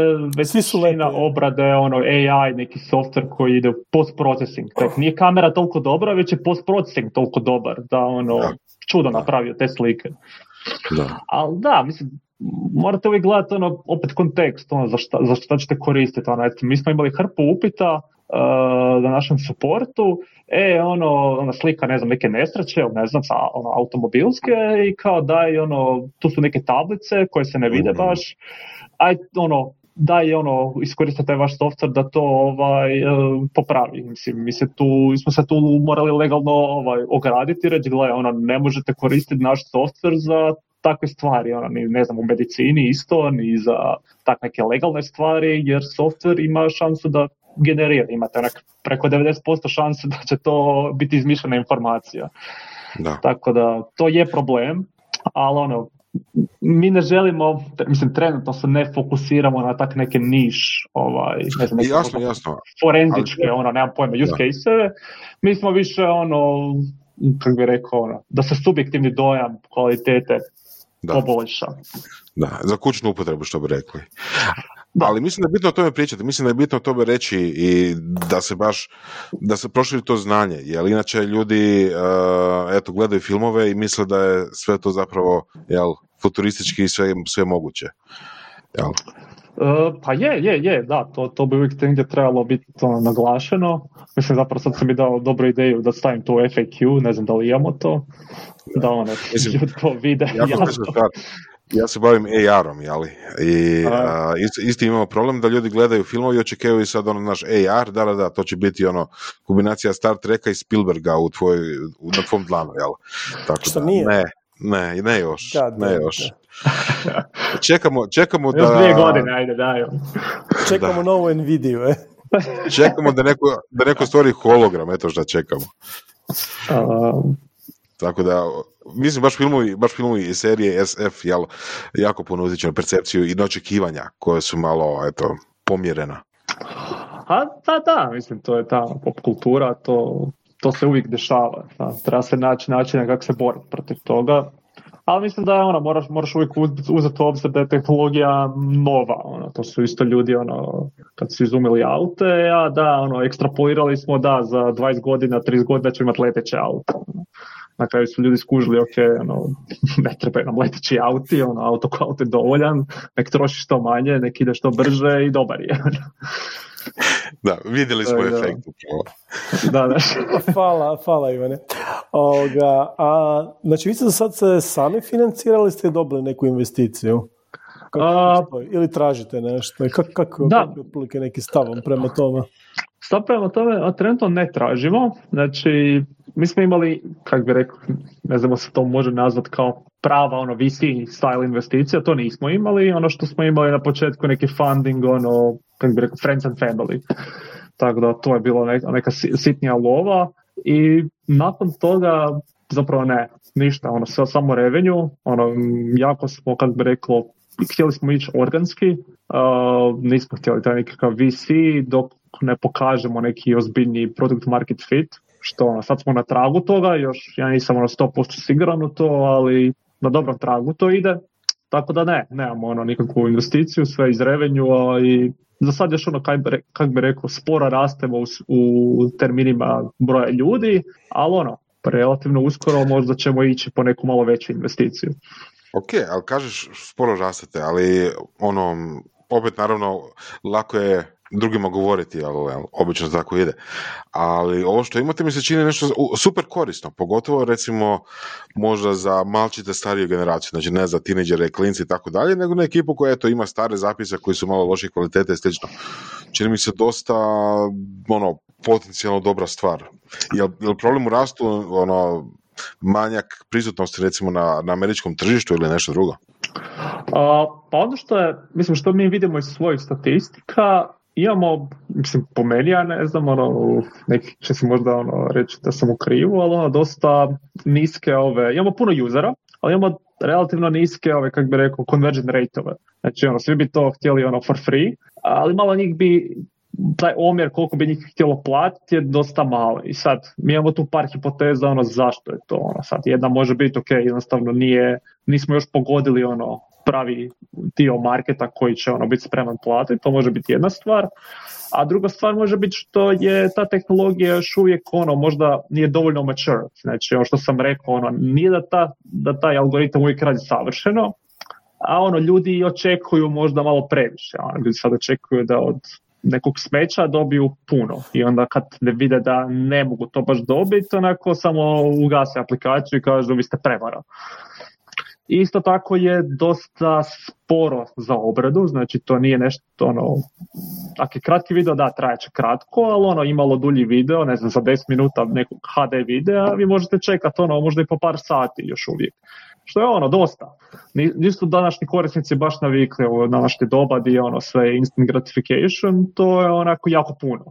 većina obrade, ono, A I, neki software koji ide u post-processing, tek nije kamera toliko dobra, već je post-processing toliko dobar, da ono, da. čudo napravio te slike. Da. Ali da, mislim, morate uvijek gledati ono, opet kontekst, ono, za, šta, za šta ćete koristiti. Ono, mi smo imali hrpu upita uh, na našem supportu, e, ono, ona slika, ne znam, neke nesreće, ne znam, sa, ono, automobilske i kao daj, ono, tu su neke tablice koje se ne vide baš, aj, ono, daj, ono, iskoristite taj vaš software da to ovaj, uh, popravi. Mislim, mi se tu, smo se tu morali legalno ovaj, ograditi i reći, gle, ono, ne možete koristiti naš software za takve stvari, ono, ni, ne znam, u medicini isto, ni za tak neke legalne stvari, jer software ima šansu da generira, imate onak preko devedeset posto šanse da će to biti izmišljena informacija. Da. Tako da, to je problem, ali ono, mi ne želimo, mislim, trenutno se ne fokusiramo na tak neke niš, ovaj, ne znam, jasno, jasno. forenzičke, ali, ono, nemam pojma, use case-eve, mi smo više, ono, kako bi rekao, ono, da se subjektivni dojam kvalitete da. poboljša. Da, za kućnu upotrebu, što bi rekli. Da. Ali mislim da je bitno o tome pričati, mislim da je bitno o tome reći i da se baš, da se proširi to znanje, jer inače ljudi uh, eto, gledaju filmove i misle da je sve to zapravo, jel, futuristički i sve, sve moguće. Jel? Uh, pa je, je, je, da, to, to bi uvijek negdje trebalo biti to naglašeno. Mislim, zapravo sad sam mi dao dobru ideju da stavim to u F A Q, ne znam da li imamo to, da, da one to vide. Ja se bavim A R-om, jeli? I a, isti, isti imamo problem da ljudi gledaju filmove i očekaju sad ono naš A R, da, da, da, to će biti ono kombinacija Star Treka i Spielberga u tvoj, na tvom dlanu, jel? Tako što da, nije? Ne, ne, ne još, God, ne još. Čekamo, čekamo da... Još dvije godine, ajde, daj. Čekamo da. Novu Nvidia, e? Čekamo da neko, da neko stvori hologram, eto šta čekamo. Uh, Tako da, mislim, baš filmovi, baš filmovi iz serije S F, jel, jako puno utječu na percepciju i na očekivanja koje su malo, eto, pomjerena. A da, da, mislim, to je ta pop kultura, to, to se uvijek dešava. Da. Treba se naći načina kako se boriti protiv toga. Ali mislim da je ono, moraš, moraš uvijek uzeti u obzir da je tehnologija nova. Ono, to su isto ljudi, ono, kad su izumili aute, a da, ono, ekstrapolirali smo da za dvadeset godina, trideset godina ćemo imati leteće aute. Ono. Na kraju su ljudi skužili, ok, ono, ne trebaju nam leteći auti, ono, auto kao auto je dovoljan, nek troši što manje, nek ide što brže i dobar je. Da, vidjeli smo da, efekt. Da, da. Hvala, hvala Ivane. Ovoga, a, znači, vi ste sad se sami financirali, ste dobili neku investiciju? Kako a, ili tražite nešto? Kako kak, kak je otprilike neki stavom prema tome? Stav prema tome, a trenutno ne tražimo. Znači, mi smo imali, kako bi rekao, ne znamo se to može nazvati kao prava ono V C style investicija, to nismo imali. Ono što smo imali na početku neki funding, ono, kako bi rekao, friends and family. Tako da to je bilo neka, neka sitnija lova i nakon toga zapravo ne, ništa, ono, sve samo revenue, ono, jako smo, kako bi reklo, htjeli smo ići organski, uh, nismo htjeli taj nekakav V C dok ne pokažemo neki ozbiljni product market fit, što ono, sad smo na tragu toga, još ja nisam ono sto posto siguran u to, ali na dobrom tragu to ide, tako da ne, nemamo ono nikakvu investiciju, sve iz revenue i za sad još ono, kak bi, kak bi rekao, sporo rastemo u, u terminima broja ljudi, ali ono, relativno uskoro možda ćemo ići po neku malo veću investiciju. Ok, ali kažeš sporo rastete, ali ono, opet naravno lako je drugima govoriti, ali, ali obično tako ide. Ali ovo što imate mi se čini nešto super korisno, pogotovo recimo možda za malčite starije generacije, znači ne za tineđere, klinci i tako dalje, nego na ekipu koja eto, ima stare zapise koji su malo loših kvalitete i slično. Čini mi se dosta ono, potencijalno dobra stvar. Jel, jel problem u rastu ono, manjak prisutnosti recimo na, na američkom tržištu ili nešto drugo? A, pa ono što je, mislim što mi vidimo iz svojih statistika, imamo, mislim, po meni, ja ne znam, ono, neki će se možda ono, reći da sam u krivu, ali ono, dosta niske ove, imamo puno usera, ali imamo relativno niske ove, kako bi rekao, conversion rate-ove. Znači, ono, svi bi to htjeli ono for free, ali malo njih bi, taj omjer koliko bi njih htjelo platiti je dosta malo. I sad, mi imamo tu par hipoteza, ono, zašto je to, ono, sad, jedna može biti, ok, jednostavno nije, nismo još pogodili, ono, pravi dio marketa koji će ono biti spreman platiti, to može biti jedna stvar, a druga stvar može biti što je ta tehnologija još uvijek ono možda nije dovoljno mature, znači ono što sam rekao, ono nije da, ta, da taj algoritam uvijek radi savršeno, a ono ljudi očekuju možda malo previše, ono, ljudi sad očekuju da od nekog smeća dobiju puno i onda kad ne vide da ne mogu to baš dobiti, onako samo ugase aplikaciju i kažu da vi ste prevara. Isto tako je dosta sporo za obradu, znači to nije nešto, ono, ako je kratki video, da, trajeće kratko, ali ono, imalo dulji video, ne znam, za deset minuta nekog H D videa, vi možete čekati, ono, možda i po par sati još uvijek. Što je ono, dosta. Nisu današnji korisnici baš navikli u današnje doba gdje je ono sve instant gratification, to je onako jako puno.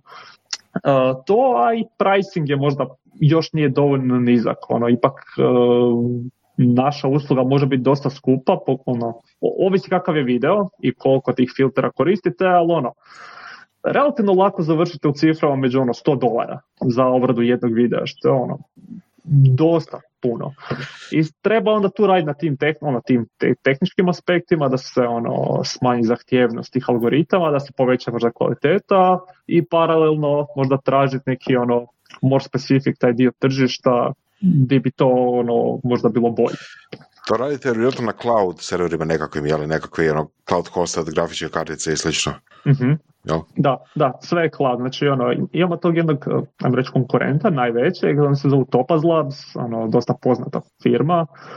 Uh, to, a i pricing je možda još nije dovoljno nizak, ono, ipak... Uh, naša usluga može biti dosta skupa, ono, ovisi kakav je video i koliko tih filtera koristite, ali ono, relativno lako završite u ciframa među ono sto dolara za obradu jednog videa, što je ono, dosta puno. I treba onda tu raditi na tim, tek, ono, tim te, tehničkim aspektima, da se ono, smanji zahtjevnost tih algoritama, da se poveća možda kvaliteta i paralelno možda tražiti neki ono, more specific taj dio tržišta gdje bi to ono, možda bilo bolje. To radite vjerojatno na cloud serverima nekakvim, jel? Nekakve ono, cloud hosted, grafičke kartice i slično. Mm-hmm. Da, da, sve je cloud. Znači, ono, imamo tog jednog, ajmo reći, konkurenta, najvećeg, on se zove Topaz Labs, ono, dosta poznata firma.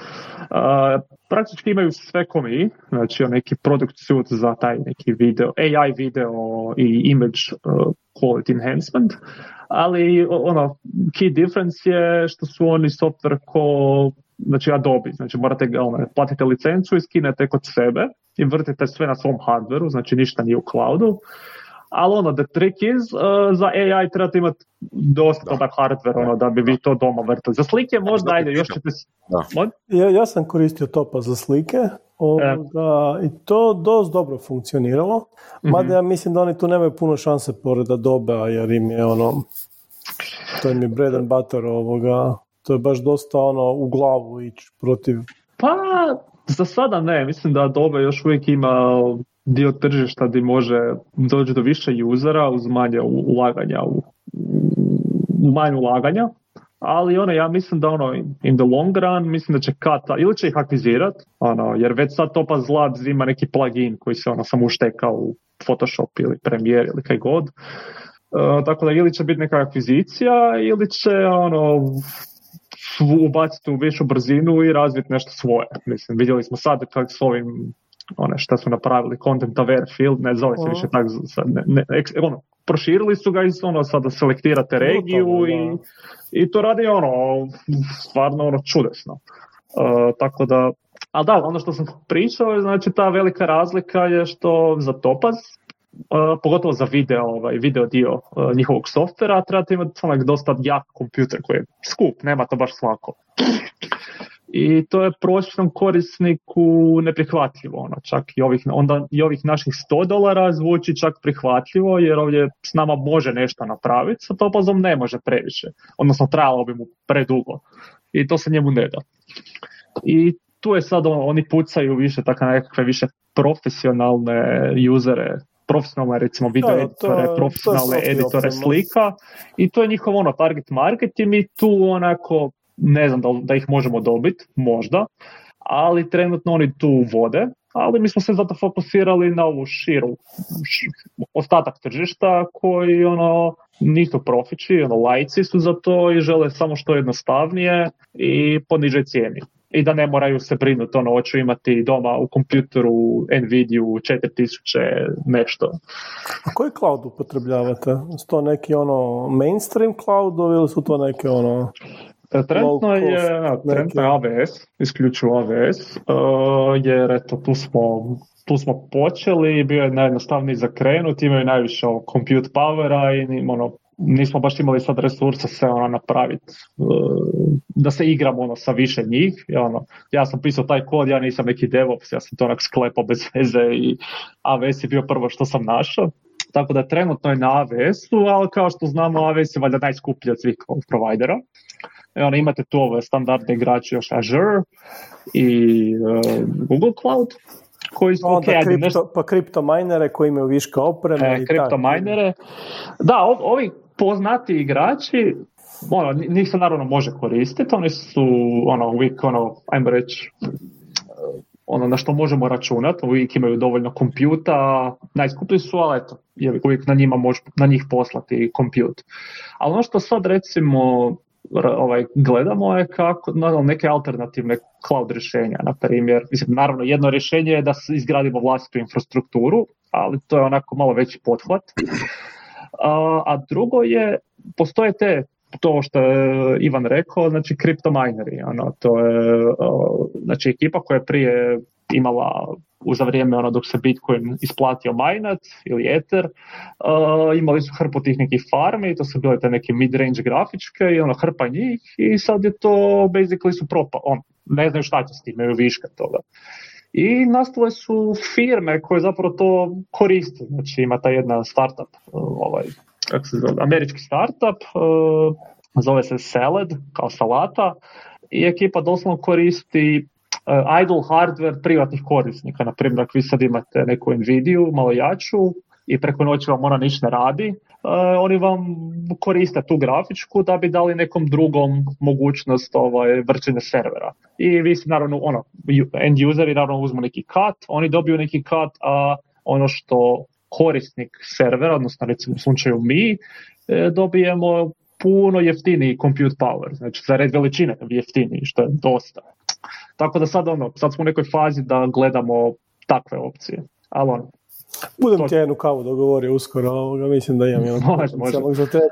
Uh, praktički imaju sve ko mi, znači neki product suite za taj neki video, A I video i image uh, quality enhancement, ali ono, key difference je što su oni software ko, znači Adobe, znači morate ono, platite licencu i skinete kod sebe i vrtite sve na svom hardveru, znači ništa nije u cloudu, ali ono, the trick is, uh, za A I trebate imati dosta toga hardware, ono, da bi vi to doma vrtili. Za slike možda, ajde, još ćete... Ja, ja sam koristio Topa za slike, ovoga, e. i to dosta dobro funkcioniralo, mm-hmm. mada ja mislim da oni tu nemaju puno šanse pored Adobe-a, jer im je ono, to im je bread and butter ovoga, to je baš dosta ono u glavu ići protiv... Pa, za sada ne, mislim da Adobe još uvijek ima dio tržišta gdje može doći do više usera uz manje ulaganja, u, u manje ulaganja, ali ono, ja mislim da ono, in the long run, mislim da će kata, ili će ih akvizirati, ono, jer već sad Topaz Labs ima neki plugin koji se ono samo ušteka u Photoshop ili Premiere ili kaj god, uh, tako da ili će biti neka akvizicija, ili će ono, ubaciti u višu brzinu i razviti nešto svoje. Mislim, vidjeli smo sad kako s ovim, one šta su napravili, Content Aware Field, ne zove se više tako, ne, ne, ono, proširili su ga i ono, sada selektirate regiju i, i to radi ono, stvarno ono čudesno. Uh, tako da, ali da, ono što sam pričao je, znači ta velika razlika je što za Topaz, Uh, pogotovo za video, ovaj, video dio uh, njihovog softvera, trebate imati onak dosta jak kompjuter koji je skup, nema to baš svako. I to je prosječnom korisniku neprihvatljivo, ono, čak i ovih, onda i ovih naših sto dolara zvuči čak prihvatljivo, jer ovdje s nama može nešto napraviti, sa Topazom ne može previše, odnosno trajalo bi mu predugo i to se njemu ne da. I tu je sad ono, oni pucaju više tako nekakve više profesionalne usere, profesionalne recimo video da, editore, to, profesionalne to editore slika i to je njihov ono target market i mi tu onako ne znam da, da ih možemo dobiti, možda, ali trenutno oni tu vode, ali mi smo se zato fokusirali na ovu širu š, ostatak tržišta koji ono nisu profići, ono lajci su za to i žele samo što jednostavnije i po nižoj cijeni. I da ne moraju se brinuti, ono, hoću imati doma u kompjuteru Nvidia četiri tisuće nešto. A koji cloud upotrebljavate? Su to neki ono mainstream cloudovi ili su to neke ono... Trenutno je, trenutno je A W S, isključivo A W S, uh, jer eto, tu smo, tu smo počeli, bio je najjednostavniji za krenut, imaju najviše compute powera i ono, nismo baš imali sad resursa se ono napraviti, da se igramo ono sa više njih. Ono, ja sam pisao taj kod, ja nisam neki DevOps, ja sam to onak sklepao bez veze i A W S je bio prvo što sam našao. Tako da trenutno je na A W S-u, ali kao što znamo A W S je valjda najskuplji od svih providera. E, ono, imate tu ove standardne igrače još Azure i uh, Google Cloud. Koji su, onda okay, kripto, nešto... pa kripto minere koji imaju viška opreme. E, kripto minere. Da, ovi poznati igrači, ono, njih se naravno može koristiti, oni su ono, uvijek, ono, ajmo reći, ono na što možemo računati, uvijek imaju dovoljno kompjuta, najskuplji su, ali eto, uvijek na, njima može, na njih poslati kompjut. Ali ono što sad recimo ovaj, gledamo je kako no, neke alternativne cloud rješenja, na primjer, mislim, naravno jedno rješenje je da izgradimo vlastitu infrastrukturu, ali to je onako malo veći pothvat. A, a drugo je, postoje te, to što je Ivan rekao, znači kripto mineri, ono, to je uh, znači ekipa koja je prije imala za vrijeme ono, dok se Bitcoin isplatio minat ili Ether, uh, imali su hrpu tih nekih farmi, to su bile te neke mid-range grafičke i ono hrpa njih i sad je to basically su propa, on, ne znaju šta će s tim, imaju viška toga. I nastale su firme koje zapravo to koriste, znači ima ta jedna startup, ovaj, kako se zove, američki startup, uh, zove se Salad, kao salata, i ekipa doslovno koristi uh, idle hardware privatnih korisnika. Naprimjer, ako vi sad imate neku Nvidia, malo jaču, i preko noći vam ona ništa ne radi, uh, oni vam koriste tu grafičku da bi dali nekom drugom mogućnost ovaj, vrćenja servera. I vi se naravno, ono, end useri naravno uzmu neki cut, oni dobiju neki cut, a ono što korisnik servera, odnosno recimo u slučaju mi, dobijemo puno jeftiniji compute power, znači za red veličine jeftiniji, što je dosta. Tako da sad, ono, sad smo u nekoj fazi da gledamo takve opcije. Ali ono, budem to... ti jednu kavu dogovorio uskoro, ovoga, mislim da imam jedan potencijalnog za tebe.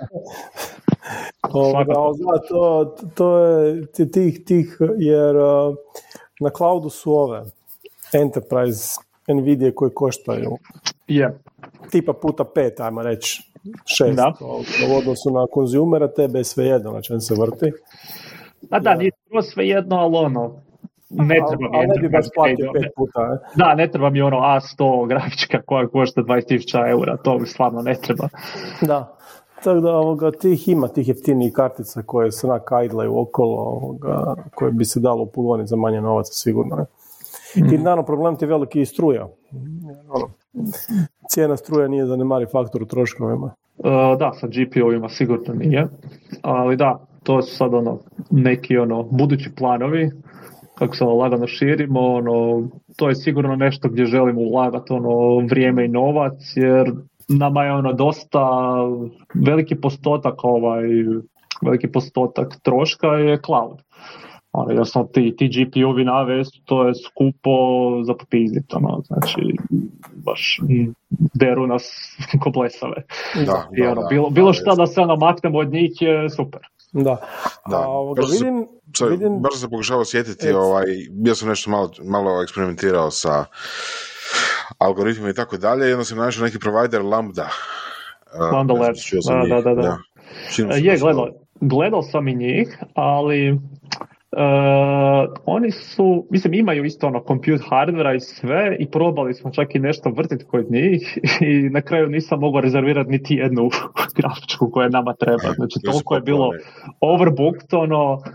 Ovoga, to, to je tih, tih, jer uh, na cloudu su ove Enterprise Nvidia koje koštaju. Je. Yeah. tipa puta pet, ajmo reći, šest. Da. U odnosu na konzumera, tebe je svejedno na čem se vrti. A da, nije to svejedno, ali ono, ne treba mi... Ali ne bi baš platio pet puta. Ne? Da, ne treba mi ono A sto grafička koja košta dvadeset tisuća eura, to mi stvarno ne treba. Da. Tako da ovoga, tih ima tih jeftinijih kartica koje se onak idleju okolo, ovoga, koje bi se dalo upulvoniti za manje novaca sigurno. Ne? I naravno problem ti je veliki i struja. Ono, cijena struje nije zanemari faktor u troškovima. Uh, da, sa G P U-ima sigurno nije. Ali da, to su sad ono, neki ono, budući planovi, kako se ono, lagano širimo, ono, to je sigurno nešto gdje želimo ulagati ono, vrijeme i novac, jer nama je ono dosta veliki postotak ovaj, veliki postotak troška je cloud. Ono, jasno, ti, ti G P U-vi navest, to je skupo za popizdit, ono, znači, baš deru nas ko blesave. Da, I, ono, da, bilo, da, bilo da, šta da se ono maknemo od njih je super. Da. Da. A, ovoga, Brzo se- vidim, Sorry, vidim, baš sam se pokušavao sjetiti, Reci. ovaj, bio sam nešto malo, malo eksperimentirao sa algoritmima i tako dalje, i onda sam našao neki provider Lambda. Uh, Lambda ne znam, Labs, čuo sam da, njih, da, da, da. Čini mi se Je, da su- gledao, gledao sam i njih, ali Uh, oni su, mislim, imaju isto ono compute hardware i sve i probali smo čak i nešto vrtiti kod njih i na kraju nisam mogao rezervirati niti jednu grafičku koja nama treba. Znači, Koji su toliko je bilo popularni. overbooked, ono, uh,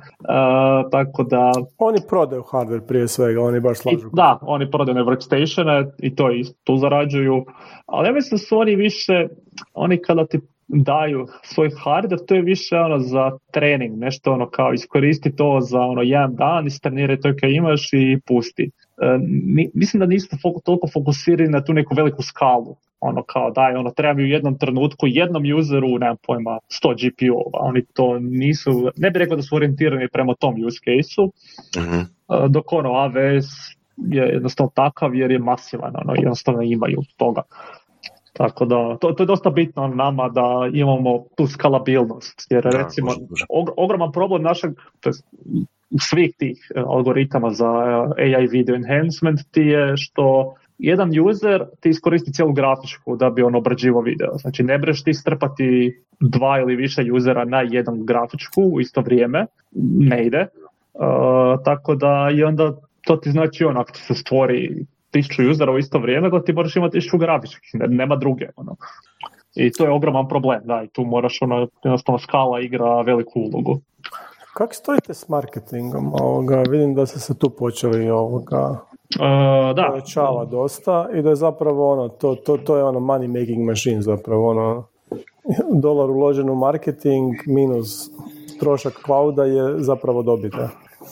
tako da... oni prodaju hardware prije svega, oni baš I, slažu. da, oni prodaju workstatione i to isto tu zarađuju, ali ja mislim da su oni više, oni kada ti daju svoj hardware, to je više ono za trening, nešto ono kao iskoristi to za ono jedan dan, istreniraj to kaj imaš i pusti. E, mi, mislim da nisu fok, toliko fokusirani na tu neku veliku skalu, ono kao daj, ono treba mi u jednom trenutku, jednom useru, nemam pojma, sto G P U-ova, oni to nisu, ne bih rekao da su orijentirani prema tom use case-u, Mhm. e, dok ono A W S je jednostavno takav jer je masivan, ono jednostavno imaju toga. Tako da, to, to je dosta bitno nama da imamo tu skalabilnost, jer Da, recimo može, može. og- ogroman problem našeg, to jest, svih tih e, algoritama za e, A I video enhancement ti je što jedan user ti iskoristi cijelu grafičku da bi on obrađivao video. Znači ne breš ti strpati dva ili više usera na jednu grafičku u isto vrijeme, ne ide. Uh, tako da i onda to ti znači ono, ako ti se stvori tisuću usera u isto vrijeme, da ti moraš imati tisuću grafičkih, ne, nema druge. Ono. I to je ogroman problem, da, i tu moraš, ono, jednostavno skala igra veliku ulogu. Kako stojite s marketingom? Ovoga, vidim da ste se tu počeli ovoga, Uh, da, povećava dosta i da je zapravo ono, to, to, to je ono money making machine zapravo, ono, dolar uložen u marketing minus trošak clouda je zapravo dobita.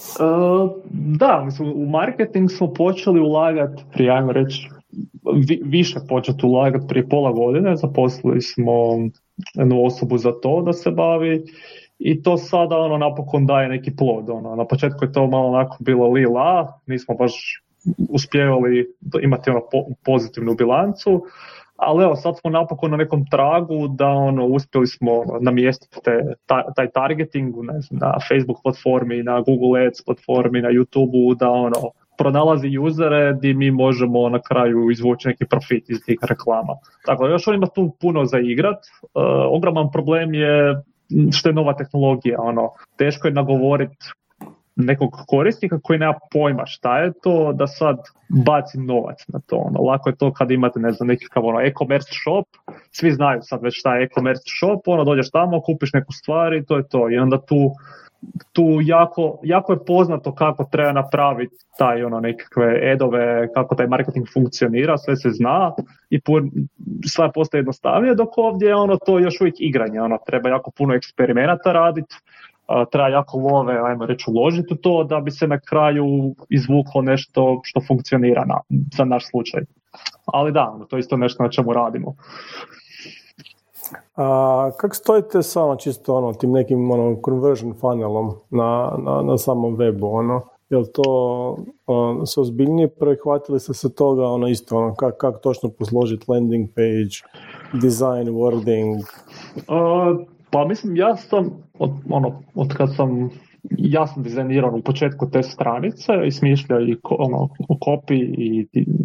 Uh, da, mislim, u marketing smo počeli ulagati prije, ajmo reći, vi, više početi ulagati prije pola godine, zaposlili smo jednu osobu za to da se bavi i to sada ono napokon daje neki plod. Ono. Na početku je to malo onako bilo lila, nismo baš uspjevali imati ono po, pozitivnu bilancu, ali evo sad smo napokon na nekom tragu da ono uspjeli smo namjestiti te, ta, taj targeting ne znam, na Facebook platformi, na Google Ads platformi, na YouTubeu, da ono pronalazi usere gdje mi možemo na kraju izvući neki profit iz tih reklama. Tako da još on ima tu puno za igrat. E, ogroman problem je što je nova tehnologija. Ono, teško je nagovoriti nekog korisnika koji nema pojma šta je to, da sad baci novac na to. Ono, lako je to kad imate, ne znam, nekakav ono, e-commerce shop, svi znaju sad već šta je e-commerce shop, ono, dođeš tamo, kupiš neku stvar i to je to. I onda tu, tu jako, jako je poznato kako treba napraviti taj, ono, nekakve edove, kako taj marketing funkcionira, sve se zna i pun, sve postaje jednostavnije, dok ovdje ono, to je još uvijek igranje, ono, treba jako puno eksperimenata raditi, Uh, treba jako love, ajmo reći, uložiti u to da bi se na kraju izvuklo nešto što funkcionira na, za naš slučaj. Ali da, ono, to je isto nešto na čemu radimo. A kako stojite sa ono, čisto ono, tim nekim ono, conversion funnelom na, na, na samom webu? Ono? Jel to ono, se ozbiljnije prihvatili ste se toga ono, isto, ono, kako kak točno posložiti landing page, design, wording? Uh, Pa mislim, ja sam, od, ono, od kad sam, ja sam dizajnirao u početku te stranice i smišljao i ko, ono, copy i, i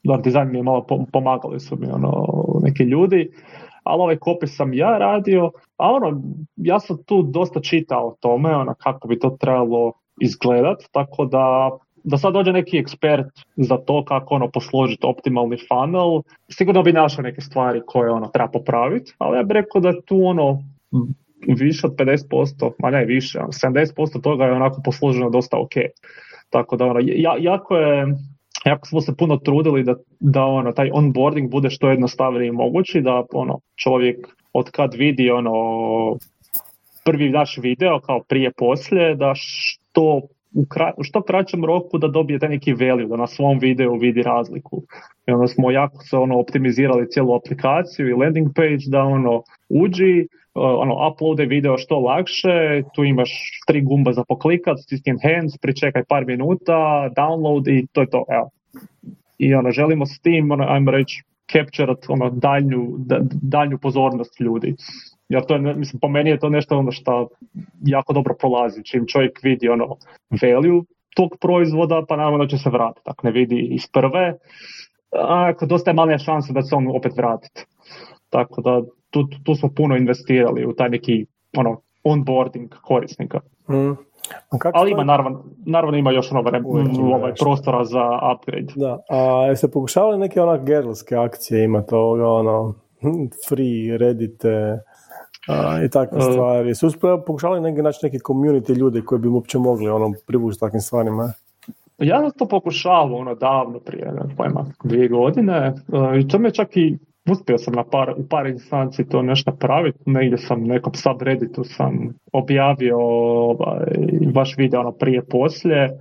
da, dizajn mi je malo pomagali su mi ono, neki ljudi, ali ovaj copy sam ja radio, a ono, ja sam tu dosta čitao o tome, ono, kako bi to trebalo izgledat, tako da da sad dođe neki ekspert za to kako ono posložiti optimalni funnel, sigurno bi našao neke stvari koje ono treba popraviti, ali ja bih rekao da tu ono više od pedeset posto, a ne više, sedamdeset posto toga je onako posloženo dosta ok. Tako da ono, ja, jako je, jako smo se puno trudili da, da ono, taj onboarding bude što jednostavniji mogući, da ono, čovjek od kad vidi ono, prvi naš video kao prije poslije, da što u, kra, u što kraćem roku da dobije taj neki value, da na svom videu vidi razliku. I onda smo jako se ono, optimizirali cijelu aplikaciju i landing page da ono uđi, ono, uploade video što lakše, tu imaš tri gumba za poklikat, stisni enhance, pričekaj par minuta, download i to je to, evo. I ono, želimo s tim, ono, ajmo reći, capture ono, daljnju, da, daljnju pozornost ljudi. Jer to je, mislim, po meni je to nešto ono što jako dobro prolazi, čim čovjek vidi ono value tog proizvoda, pa naravno da će se vratiti, ako ne vidi iz prve, ako dosta je male šanse da će se on opet vratiti. Tako da tu, tu smo puno investirali u taj neki ono, onboarding korisnika. Mm. Ali ima, naravno, naravno ima još ono vremena, ovaj, prostora za upgrade. Da, a jeste pokušavali neke onak gerlske akcije, ima toga, ono, free, redite a, i takve uh, stvari. Su pokušavali neki, naći neki community ljudi koji bi uopće mogli ono, privući takvim stvarima? Ja sam to pokušavao ono, davno prije, ne pojma, dvije godine uh, i to me čak i uspio sam na par, u par instanci to nešto napraviti, negdje sam nekom subredditu sam objavio ovaj, vaš video ono prije poslije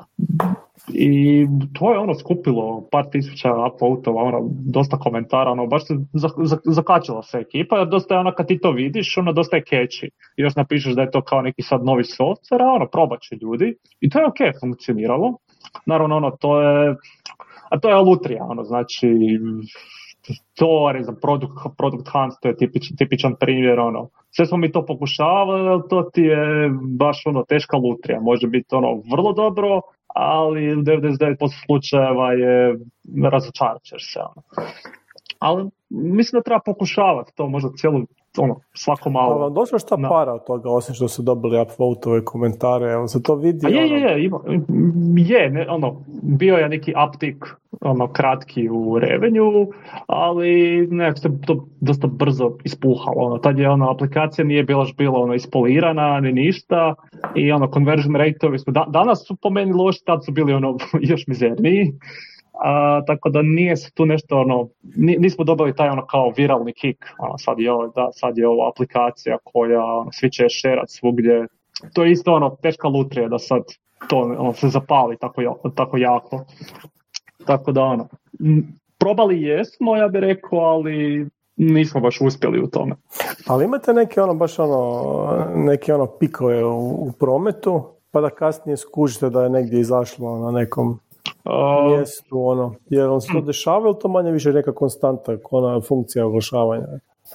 i to je ono skupilo par tisuća upvotova, ono dosta komentara, ono baš se zakačila se ekipa, dosta je ono kad ti to vidiš, ono dosta je catchy i još napišeš da je to kao neki sad novi software, a ono probat će ljudi i to je ok, funkcioniralo. Naravno ono to je, a to je alutrija, ono znači to je za product, product hunt, to je tipič, tipičan primjer, ono. Sve smo mi to pokušavali, ali to ti je baš ono teška lutrija. Može biti ono vrlo dobro, ali u devedeset devet posto slučajeva je razočarat ćeš se, ono. Ali mislim da treba pokušavati to možda cijelu, ono, svako malo. Ali vam došlo šta para od toga, osim što su dobili upvotove komentare, on se to vidi? A je, je, je, ima, je, ne, ono, bio je neki uptick, ono, kratki u revenju, ali nekako se to dosta brzo ispuhalo, ono, tad je, ono, aplikacija nije bila bila, ono, ispolirana, ni ništa, i, ono, conversion rate-ovi su, da, danas su po meni loši, tad su bili, ono, još mizerniji. A, tako da nije se tu nešto ono, nismo dobili taj ono kao viralni kick, ono, sad je ovo, da, sad je ovo aplikacija koja ono, svi će šerat svugdje, to je isto ono teška lutrija da sad to ono, se zapali tako, tako jako, tako da ono, probali jesmo, ja bih rekao, ali nismo baš uspjeli u tome. Ali imate neke ono baš ono, neke ono pikove u, u prometu, pa da kasnije skužite da je negdje izašlo na nekom Uh, mjestu, ono, jer on se to dešava ili to manje više neka konstanta, ona funkcija oglašavanja?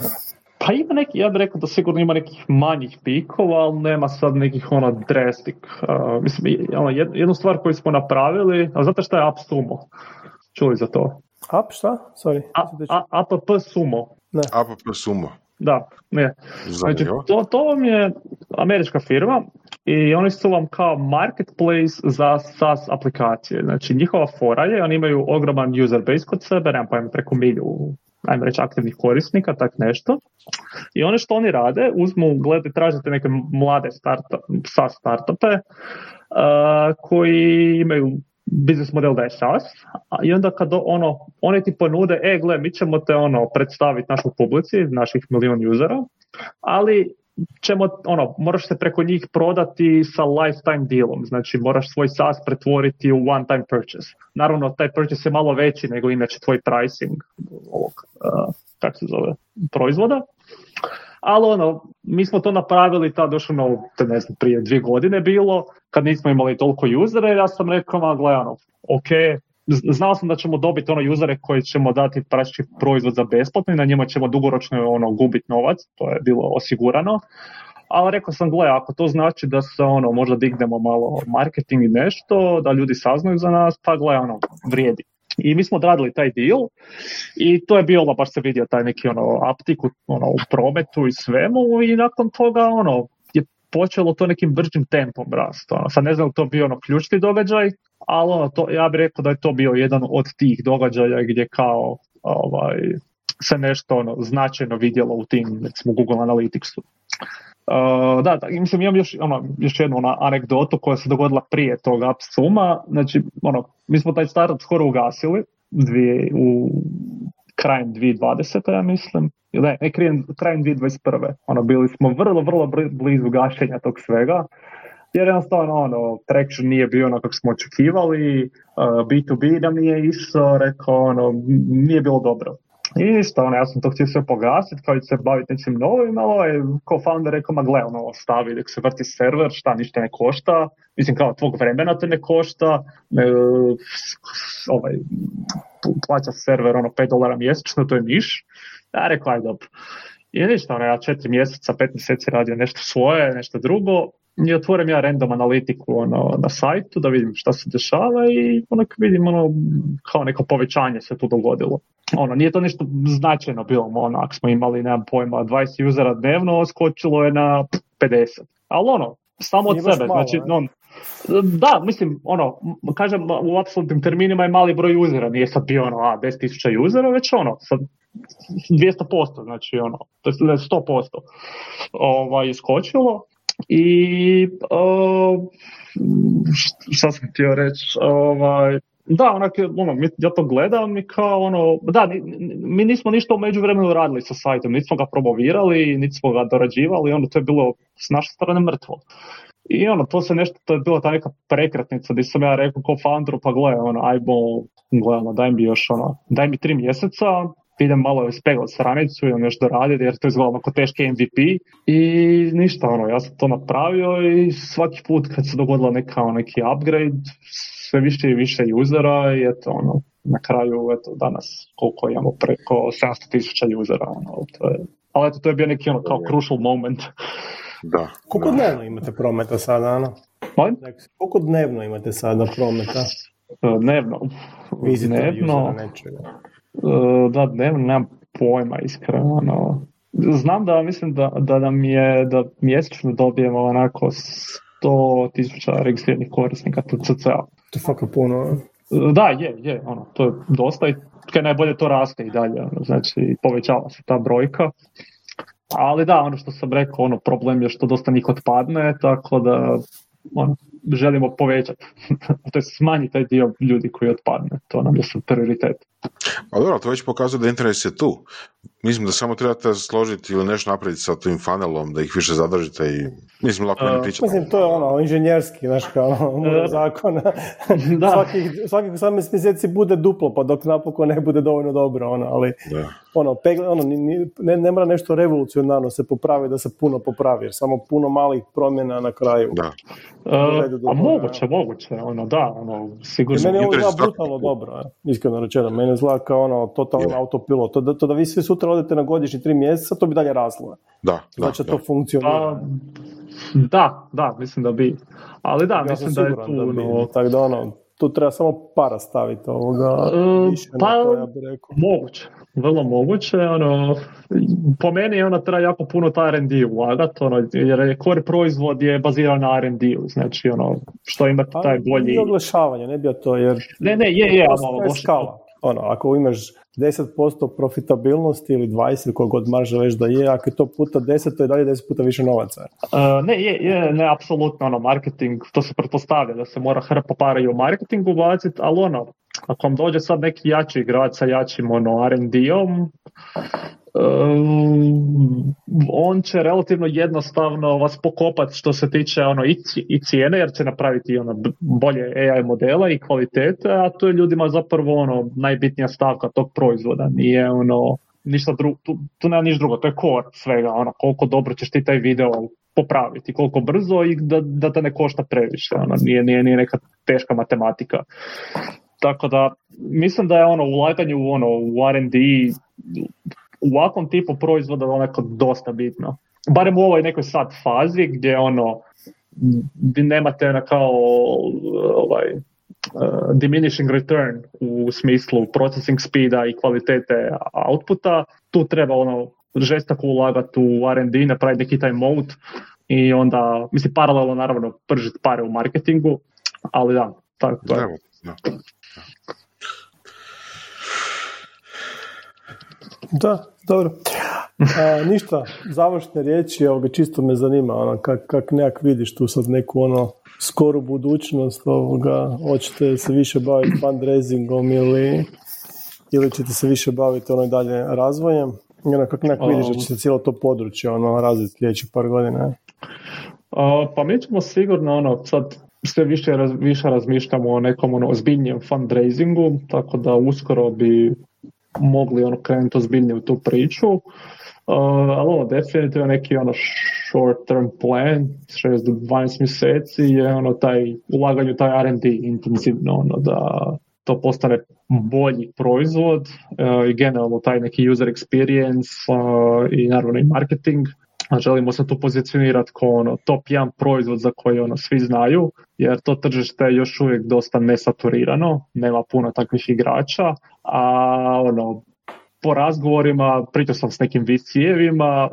Pa ima neki, ja bih rekao da sigurno ima nekih manjih pikova, ali nema sad nekih ono drastic. Uh, mislim, ono, jednu stvar koju smo napravili, a znate šta je AppSumo? Čuli za to? App šta? Sorry. AppSumo. Ne. AppSumo. Da, ne. Znači, to, to vam je američka firma i oni su vam kao marketplace za SaaS aplikacije. Znači, njihova fora je, oni imaju ogroman user base kod sebe, nemam pojma preko milju, ajmo reći, aktivnih korisnika, tak nešto. I ono što oni rade, uzmu, gledajte, tražite neke mlade startup, SaaS startupe uh, koji imaju biznis model da je SaaS, i onda kad ono, oni ti ponude, e, gle, mi ćemo te ono predstaviti našoj publici, naših milijun usera, ali ćemo, ono, moraš se preko njih prodati sa lifetime dealom, znači moraš svoj SaaS pretvoriti u one time purchase. Naravno, taj purchase je malo veći nego inače tvoj pricing ovog, uh, kako se zove, proizvoda. Ali ono, mi smo to napravili tad još ono, ne znam, prije dvije godine bilo, kad nismo imali toliko usere, ja sam rekao, ma gle, ono, ok, znao sam da ćemo dobiti ono usere koji ćemo dati praktički proizvod za besplatno i na njima ćemo dugoročno ono, gubiti novac, to je bilo osigurano, ali rekao sam, gle, ako to znači da se ono, možda dignemo malo marketing i nešto, da ljudi saznaju za nas, pa gle, ono, vrijedi. I mi smo odradili taj deal i to je bilo, baš se vidio taj neki ono uptick u, ono, u prometu i svemu i nakon toga ono je počelo to nekim bržim tempom rast. Ono. Sad ne znam to bio ono ključni događaj, ali ono, to, ja bih rekao da je to bio jedan od tih događaja gdje kao ovaj, se nešto ono, značajno vidjelo u tim recimo Google Analyticsu. Uh, da, da, mislim, imam još, ono, još jednu ono, anegdotu koja se dogodila prije tog upsuma. Znači, ono, mi smo taj startup skoro ugasili dvije, u krajem dvije tisuće dvadesete. ja mislim. Ne, ne krajem, krajem dvije tisuće dvadeset prve. Ono, bili smo vrlo, vrlo blizu gašenja tog svega. Jer jednostavno, ono, traction nije bio ono kako smo očekivali, uh, B to B nam nije išao, rekao, ono, nije bilo dobro. I ništa, ono, ja sam to htio sve pogasiti, kao i se baviti nečim novim, ali ovaj co-founder rekao, ma gle, ono, stavi, dok se vrti server, šta, ništa ne košta, mislim, kao, tvog vremena te ne košta, ne, ovaj, plaća server, ono, pet dolara mjesečno, to je niš. Ja rekao, aj, dobro. I ništa, ono, ja četiri mjeseca, pet mjeseci radio nešto svoje, nešto drugo, i otvorim ja random analitiku ono, na sajtu da vidim šta se dešava i onak vidim ono, kao neko povećanje se tu dogodilo. Ono, nije to nešto značajno bilo, ono, ako smo imali, nemam pojma, dvadeset usera dnevno, skočilo je na pedeset. Ali ono, samo od nije sebe, malo, znači, on, da, mislim, ono, kažem, u apsolutnim terminima je mali broj usera, nije sad bio ono, a, deset tisuća usera, već ono, sad dvjesto posto, znači ono, to je sto posto ovaj, skočilo. I uh, šta sam htio reći, ovaj, da, onak, ono, ja to gledam i kao ono, da, mi nismo ništa u međuvremenu radili sa sajtom, nismo ga promovirali, nismo ga dorađivali, ono, to je bilo s naše strane mrtvo. I ono, to se nešto, to je bila ta neka prekretnica gdje sam ja rekao ko founderu, pa gle, ono, ajmo, gledamo, daj mi još, ono, daj mi tri mjeseca, idem malo ispeglat stranicu, idem još doraditi jer to je izgledalo ako teški M V P i ništa, ono, ja sam to napravio i svaki put kad se dogodila neka, neki upgrade, sve više i više usera i eto, ono, na kraju, eto, danas koliko imamo preko sedamsto tisuća usera, ono, to je, ali eto, to je bio neki, ono, kao crucial moment. Da. Koliko da. dnevno imate prometa sada, Ana? Molim? Koliko dnevno imate sada prometa? Dnevno. Dnevno. Da, dnevno, nemam pojma, iskreno. No. Znam da, mislim da, da nam je, da mjesečno dobijemo onako sto tisuća registriranih korisnika T C C-a. To je fakat puno. Da, je, je, ono, to je dosta i kaj najbolje to raste i dalje, ono, znači povećava se ta brojka. Ali da, ono što sam rekao, ono, problem je što dosta njih otpadne, tako da ono, želimo povećati, to je smanjiti taj dio ljudi koji otpadne, to nam je sad prioritet. A dobro, to već pokazuje da interes je tu. Mislim da samo trebate složiti ili nešto napraviti sa tim funnelom, da ih više zadržite i mislim lako uh, ne pričati. Mislim, to je ono, inženjerski, znaš, kao ono, zakona. Da. Svakih, svakih osamnaest mjeseci bude duplo, pa dok napokon ne bude dovoljno dobro, ono, ali da. ono, pegle, ono ne, ne mora nešto revolucionarno se popravi da se puno popravi, jer samo puno malih promjena na kraju. Da. Uh, a moguće, moguće, ono, da, ono, sigurno. Mene je ovo izgleda brutalno dobro, iskreno rečeno, mene izgleda kao ono, totalno yeah. autopilot, to da, to da vi svi sutra odete na godišnji tri mjeseca, to bi dalje raslo. Da, znači da, to da. funkcionira. Da, da, mislim da bi. Ali da, ja mislim da je tu... Da bi, no... tako da ono, tu treba samo para staviti ovoga, uh, više pa, na to, ja bih rekao. Moguće, vrlo moguće, ono, po meni ona treba jako puno ta R and D ulagati, ono, jer core proizvod je baziran na R and D-u, znači, ono, što imate taj bolji... Ne oglašavanje, ne bi to, jer... Ne, ne, je, je, ono, je skala. Ono, ako imaš deset posto profitabilnosti ili dvadeset, koliko god marža već da je, ako je to puta deset, to je dalje deset puta više novaca. Uh, ne, je, je, ne, apsolutno, ono, marketing, to se pretpostavlja da se mora hrpa para i u marketingu baciti, ali ono, ako vam dođe sad neki jači igrač sa jačim, ono, R and D-om, Um, on će relativno jednostavno vas pokopati što se tiče ono, i, i cijene, jer će napraviti ono, bolje A I modela i kvalitete, a to je ljudima zapravo ono, najbitnija stavka tog proizvoda. Nije ono, ništa drugo, tu, tu nema ništa drugo, to je core svega, ono, koliko dobro ćeš ti taj video popraviti, koliko brzo i da, da te ne košta previše, ono, nije, nije, nije neka teška matematika. Tako da, mislim da je ono, ulaganje u, ono, u R and D u ovakvom tipu proizvoda onako dosta bitno. Barem u ovoj nekoj sad fazi gdje ono vi nemate na kao ovaj uh, diminishing return u smislu processing speeda i kvalitete outputa. Tu treba ono žestako ulagati u R and D, napraviti neki taj mode i onda, mislim, paralelno naravno pržiti pare u marketingu, ali da, tako to je. Da, da, dobro. A, ništa, završne riječi, ovoga, čisto me zanima, ono, kak, kak nekak vidiš tu sad neku ono skoru budućnost, ovoga, hoćete se više baviti fundraisingom ili, ili ćete se više baviti ono dalje razvojem? Ono, kako nekako vidiš da će se cijelo to područje ono, razviti sljedećih par godina? Uh, pa mi ćemo sigurno ono, sad sve više, raz, više razmišljamo o nekom ono, ozbiljnijem fundraisingu, tako da uskoro bi mogli ono, krenuti ozbiljnije u tu priču. Uh, ali ovo definitivno neki ono short term plan, šest do dvanaest mjeseci je ono taj ulaganje u taj R and D intenzivno, ono, da to postane bolji proizvod uh, i generalno taj neki user experience uh, i naravno i marketing. A želimo se tu pozicionirati kao ono, top jedan proizvod za koji ono, svi znaju, jer to tržište je još uvijek dosta nesaturirano, nema puno takvih igrača, a ono, po razgovorima pričao sam s nekim V C-evima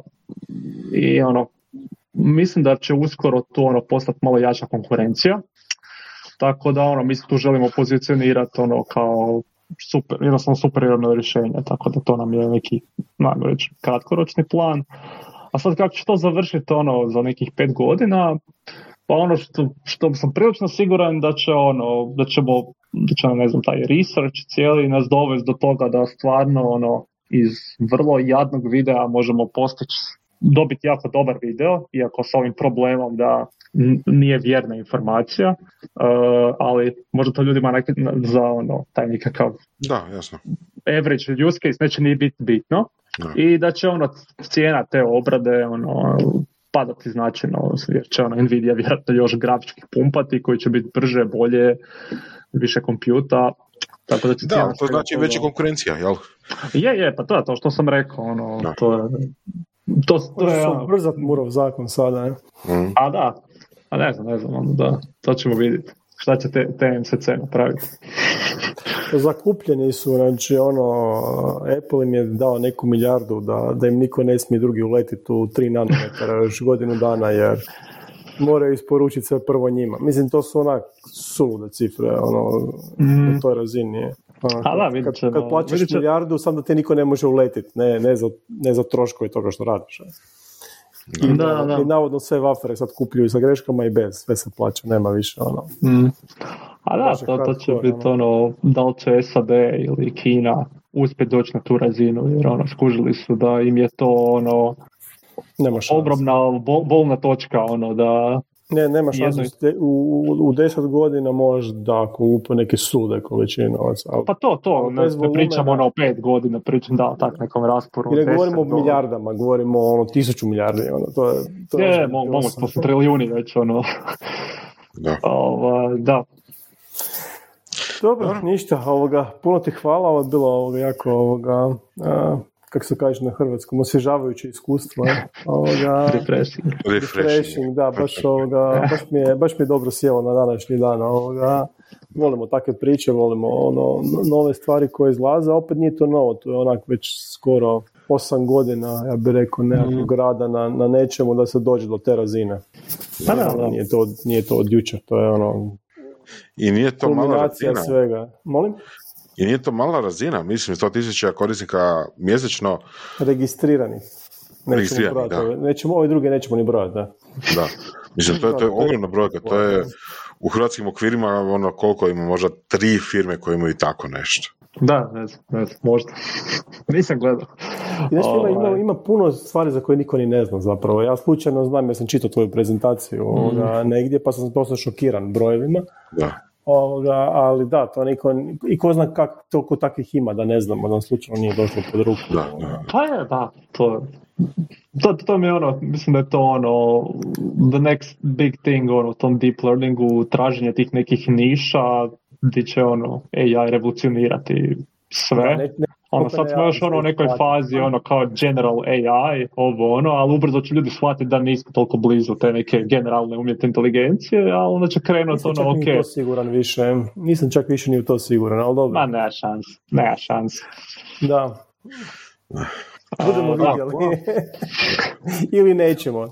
i ono, mislim da će uskoro to ono, postati malo jača konkurencija. Tako da ono, mi se tu želimo pozicionirati ono kao super, jednostavno superiorno rješenje, tako da to nam je neki, najmo reći, kratkoročni plan. A sad kako će to završiti ono za nekih pet godina, pa ono što, što sam prilično siguran da će ono, da ćemo, da će ne znam, taj research cijeli nas dovesti do toga da stvarno ono iz vrlo jadnog videa možemo postići, dobiti jako dobar video, iako s ovim problemom da nije vjerna informacija, uh, ali možda to ljudima neki, za ono, taj nekakav da, jasno. average use case neće ni biti bitno. Da. I da će ono cijena te obrade ono, padati značajno, jer će ono Nvidia vjerojatno još grafički pumpati koji će biti brže, bolje, više kompjuta. Tako da, će da to znači to, veća konkurencija, jel? Je, je, pa to je to što sam rekao. Ono, to je, to, to je ono, brzat Murov zakon sada, je. Mm. A da, a ne znam, ne znam, ono, da, to ćemo vidjeti. Šta će te, te M C C napraviti? Zakupljeni su, znači ono, Apple im je dao neku milijardu da, da im niko ne smije drugi uletiti u tri nanometara još godinu dana, jer moraju isporučiti sve prvo njima. Mislim, to su onak sulude cifre, ono, mm. na toj razini. Ono, A da, vidit ćemo. Kad, kad plaćaš vidit će... milijardu, sam da te niko ne može uletiti, ne, ne, za, ne za troškove toga što radiš. I, da, da. I navodno sve wafere sad kupljuju sa greškama i bez, sve se plaća, nema više ono. Mm. A da, to, to će biti ono, da li će S A D ili Kina uspjeti doći na tu razinu, jer ono, skužili su da im je to ono, ogromna bol, bolna točka, ono, da... Ne, nema šanse, jedno... u, u, u deset godina možda kupu neke sude količine novaca. Pa to, to, ne, ne pričamo ono o pet godina, pričam da, tak nekom rasporu. I ne govorimo o milijardama, govorimo o ono, tisuću milijardi, ono, to je... To je, je mogu, to su trilijuni već, ono... Da. Ova, da. Dobro, ništa, ovoga, puno ti hvala, ovo je bilo ovoga, jako, ovoga, a, kako se kaže na hrvatskom, osvježavajuće iskustvo. Ovoga, refreshing. Refreshing, da, baš, ovoga, baš, mi je, baš mi je dobro sjelo na današnji dan. Ovoga. Volimo takve priče, volimo ono, nove stvari koje izlaze, opet nije to novo, to je onak već skoro osam godina, ja bih rekao, nekakvog mm. rada na, na nečemu da se dođe do te razine. Pa da, da. Nije, to, nije to od jučer, to je ono... I nije to mala razina. Svega. Molim? I nije to mala razina, mislim, sto tisuća korisnika mjesečno. Registrirani. Registrirani, da. Nećemo, ove druge nećemo ni brojati, da. Da, mislim, to je, to je ogromna brojka, to je u hrvatskim okvirima ono koliko ima, možda tri firme koje imaju tako nešto. Da, ne znam, ne znam, možda. Nisam gledao. I znači, ima, ima, ima puno stvari za koje niko ni ne zna zapravo. Ja slučajno znam, jer sam čitao tvoju prezentaciju mm. ovoga, negdje, pa sam dosta šokiran brojevima. Da. Ovoga, ali da, to niko, i ko zna kak, toliko takvih ima, da ne znamo, da nam slučajno nije došlo pod ruku. Da, da. Pa je, da, to To, to mi je ono, mislim da je to ono, the next big thing ono, u tom deep learningu, traženje tih nekih niša gdje će ono, A I revolucionirati sve. Ne, ne Ono, sad smo još ono u nekoj fazi, ono, kao general A I, ovo, ono, ali ubrzo će ljudi shvatiti da nismo toliko blizu te neke generalne umjetne inteligencije, a onda će krenuti ono, ok. Nisam čak ni u to siguran više, nisam čak više ni u to siguran, ali dobro. Ma, nema šans, nema šans. Da. Budemo A, vidjeli. Ili nećemo.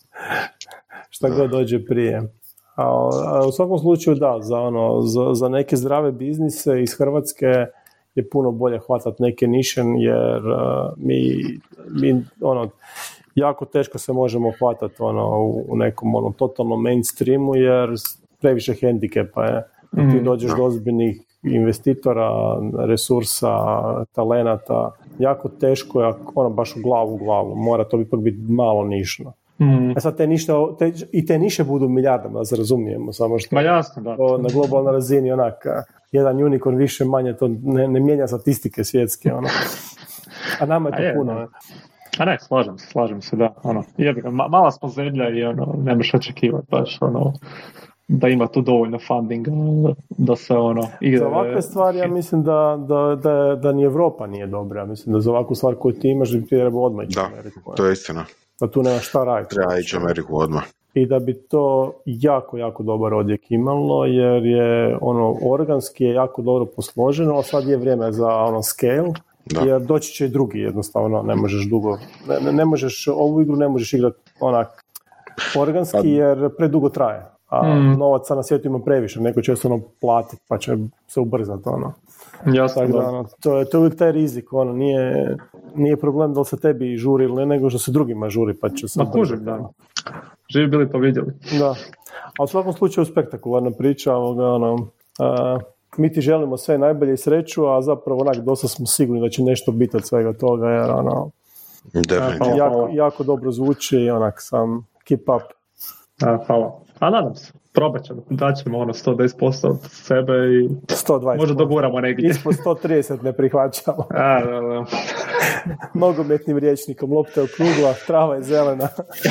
Šta god dođe prije. A, a u svakom slučaju da, za, ono, za, za neke zdrave biznise iz Hrvatske je puno bolje hvatati neke niše, jer uh, mi, mi ono, jako teško se možemo hvatati ono, u, u nekom ono, totalnom mainstreamu, jer previše hendikepa je. Mm. Ti dođeš do ozbiljnih investitora, resursa, talenata, jako teško je, ono, baš u glavu u glavu, mora to ipak biti malo nišno. Mm. A sad te nište, te, i te niše budu milijardama, da se razumijemo, samo što Ma jasno, da. To, na globalnoj razini onak, jedan unicorn više manje, to ne, ne mijenja statistike svjetske, ono. A nama je to je, puno. Ne. A ne, slažem se, slažem se, da, ono, jebika, ma, mala smo zemlja i ono, nemaš očekivati baš, ono, da ima tu dovoljno fundinga, da se ono... Ide, za ovakve stvari ja mislim da, da, da, da ni Europa nije dobra, mislim da za ovakvu stvar koju ti imaš bi ti treba odmah ići da, Ameriku. Da, to je istina. Da tu nema šta raditi. Treba ići Ameriku odmah. I da bi to jako, jako dobar odjek imalo, jer je ono, organski je jako dobro posloženo, a sad je vrijeme za ono scale, da. Jer doći će i drugi jednostavno, ne možeš dugo, ne, ne, ne možeš, ovu igru ne možeš igrati onak organski, jer predugo traje. A mm. novaca na svijetu ima previše, neko će se ono platiti pa će se ubrzati ono. Jasno, tako da, ono, to, je, to je uvijek taj rizik, ono, nije, nije problem da li se tebi žuri ili ne, nego što se drugima žuri pa će se Ma kužim, da. Živi bili pa vidjeli. Da, a u svakom slučaju spektakularna priča, ovoga, ono, a, mi ti želimo sve najbolje i sreću, a zapravo onak dosta smo sigurni da će nešto biti od svega toga, jer ono, definitivno. Jako, jako dobro zvuči i onak sam keep up. A, hvala. A nadam se, probat ćemo, daćemo ono sto deset posto od sebe i sto dvadeset možda doguramo negdje. Ispod sto trideset ne prihvaćamo. A, da, da. Nogometnim rječnikom, lopta je okrugla, trava je zelena.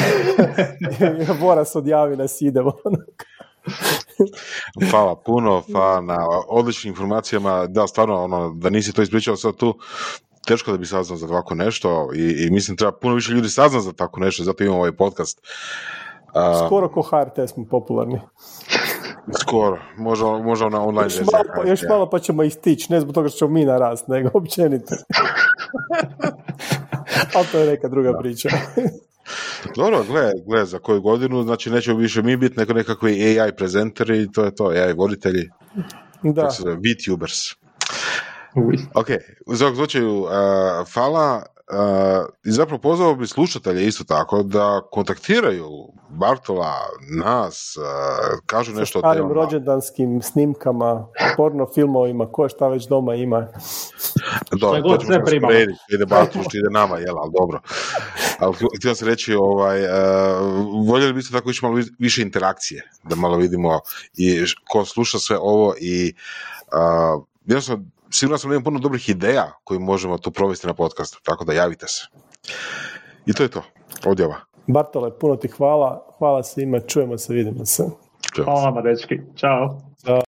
Boras odjavi nas, idemo. Hvala puno, hvala na odličnim informacijama. Da, stvarno, ono, da nisi to ispričao sad tu, teško da bi saznao za ovako nešto i, i mislim treba puno više ljudi saznao za tako nešto, zato imamo ovaj podcast. Uh, Skoro ko H R T smo popularni. Skoro, možda, možda na online još malo, pa, još malo pa ćemo ih stići, ne zbog toga što ćemo mi narast, nego općenito. Ali to je neka druga priča. Dobro, gle, gle, za koju godinu, znači nećemo više mi biti nego nekakvi A I prezenteri i to je to, A I voditelji. Da. VTubers. Ok, u svakom slučaju, uh, hvala. Uh, I zapravo pozvao bi slušatelje isto tako da kontaktiraju Bartola, nas, uh, kažu sa nešto o temama. Sa starim rođendanskim snimkama, porno filmovima, ko šta već doma ima. Dobro, to ćemo sve sprediti, ide Bartol, što ide nama, jel, ali dobro. Ali htio sam reći, ovaj, uh, voljeli biste tako više malo više interakcije, da malo vidimo i ko sluša sve ovo i uh, jednostavno sigurno sam imam puno dobrih ideja koje možemo tu provesti na podcastu, tako da javite se. I to je to. Odjava. Bartole, puno ti hvala. Hvala svima. Čujemo se, vidimo se. Hvala vama, dečki. Ćao.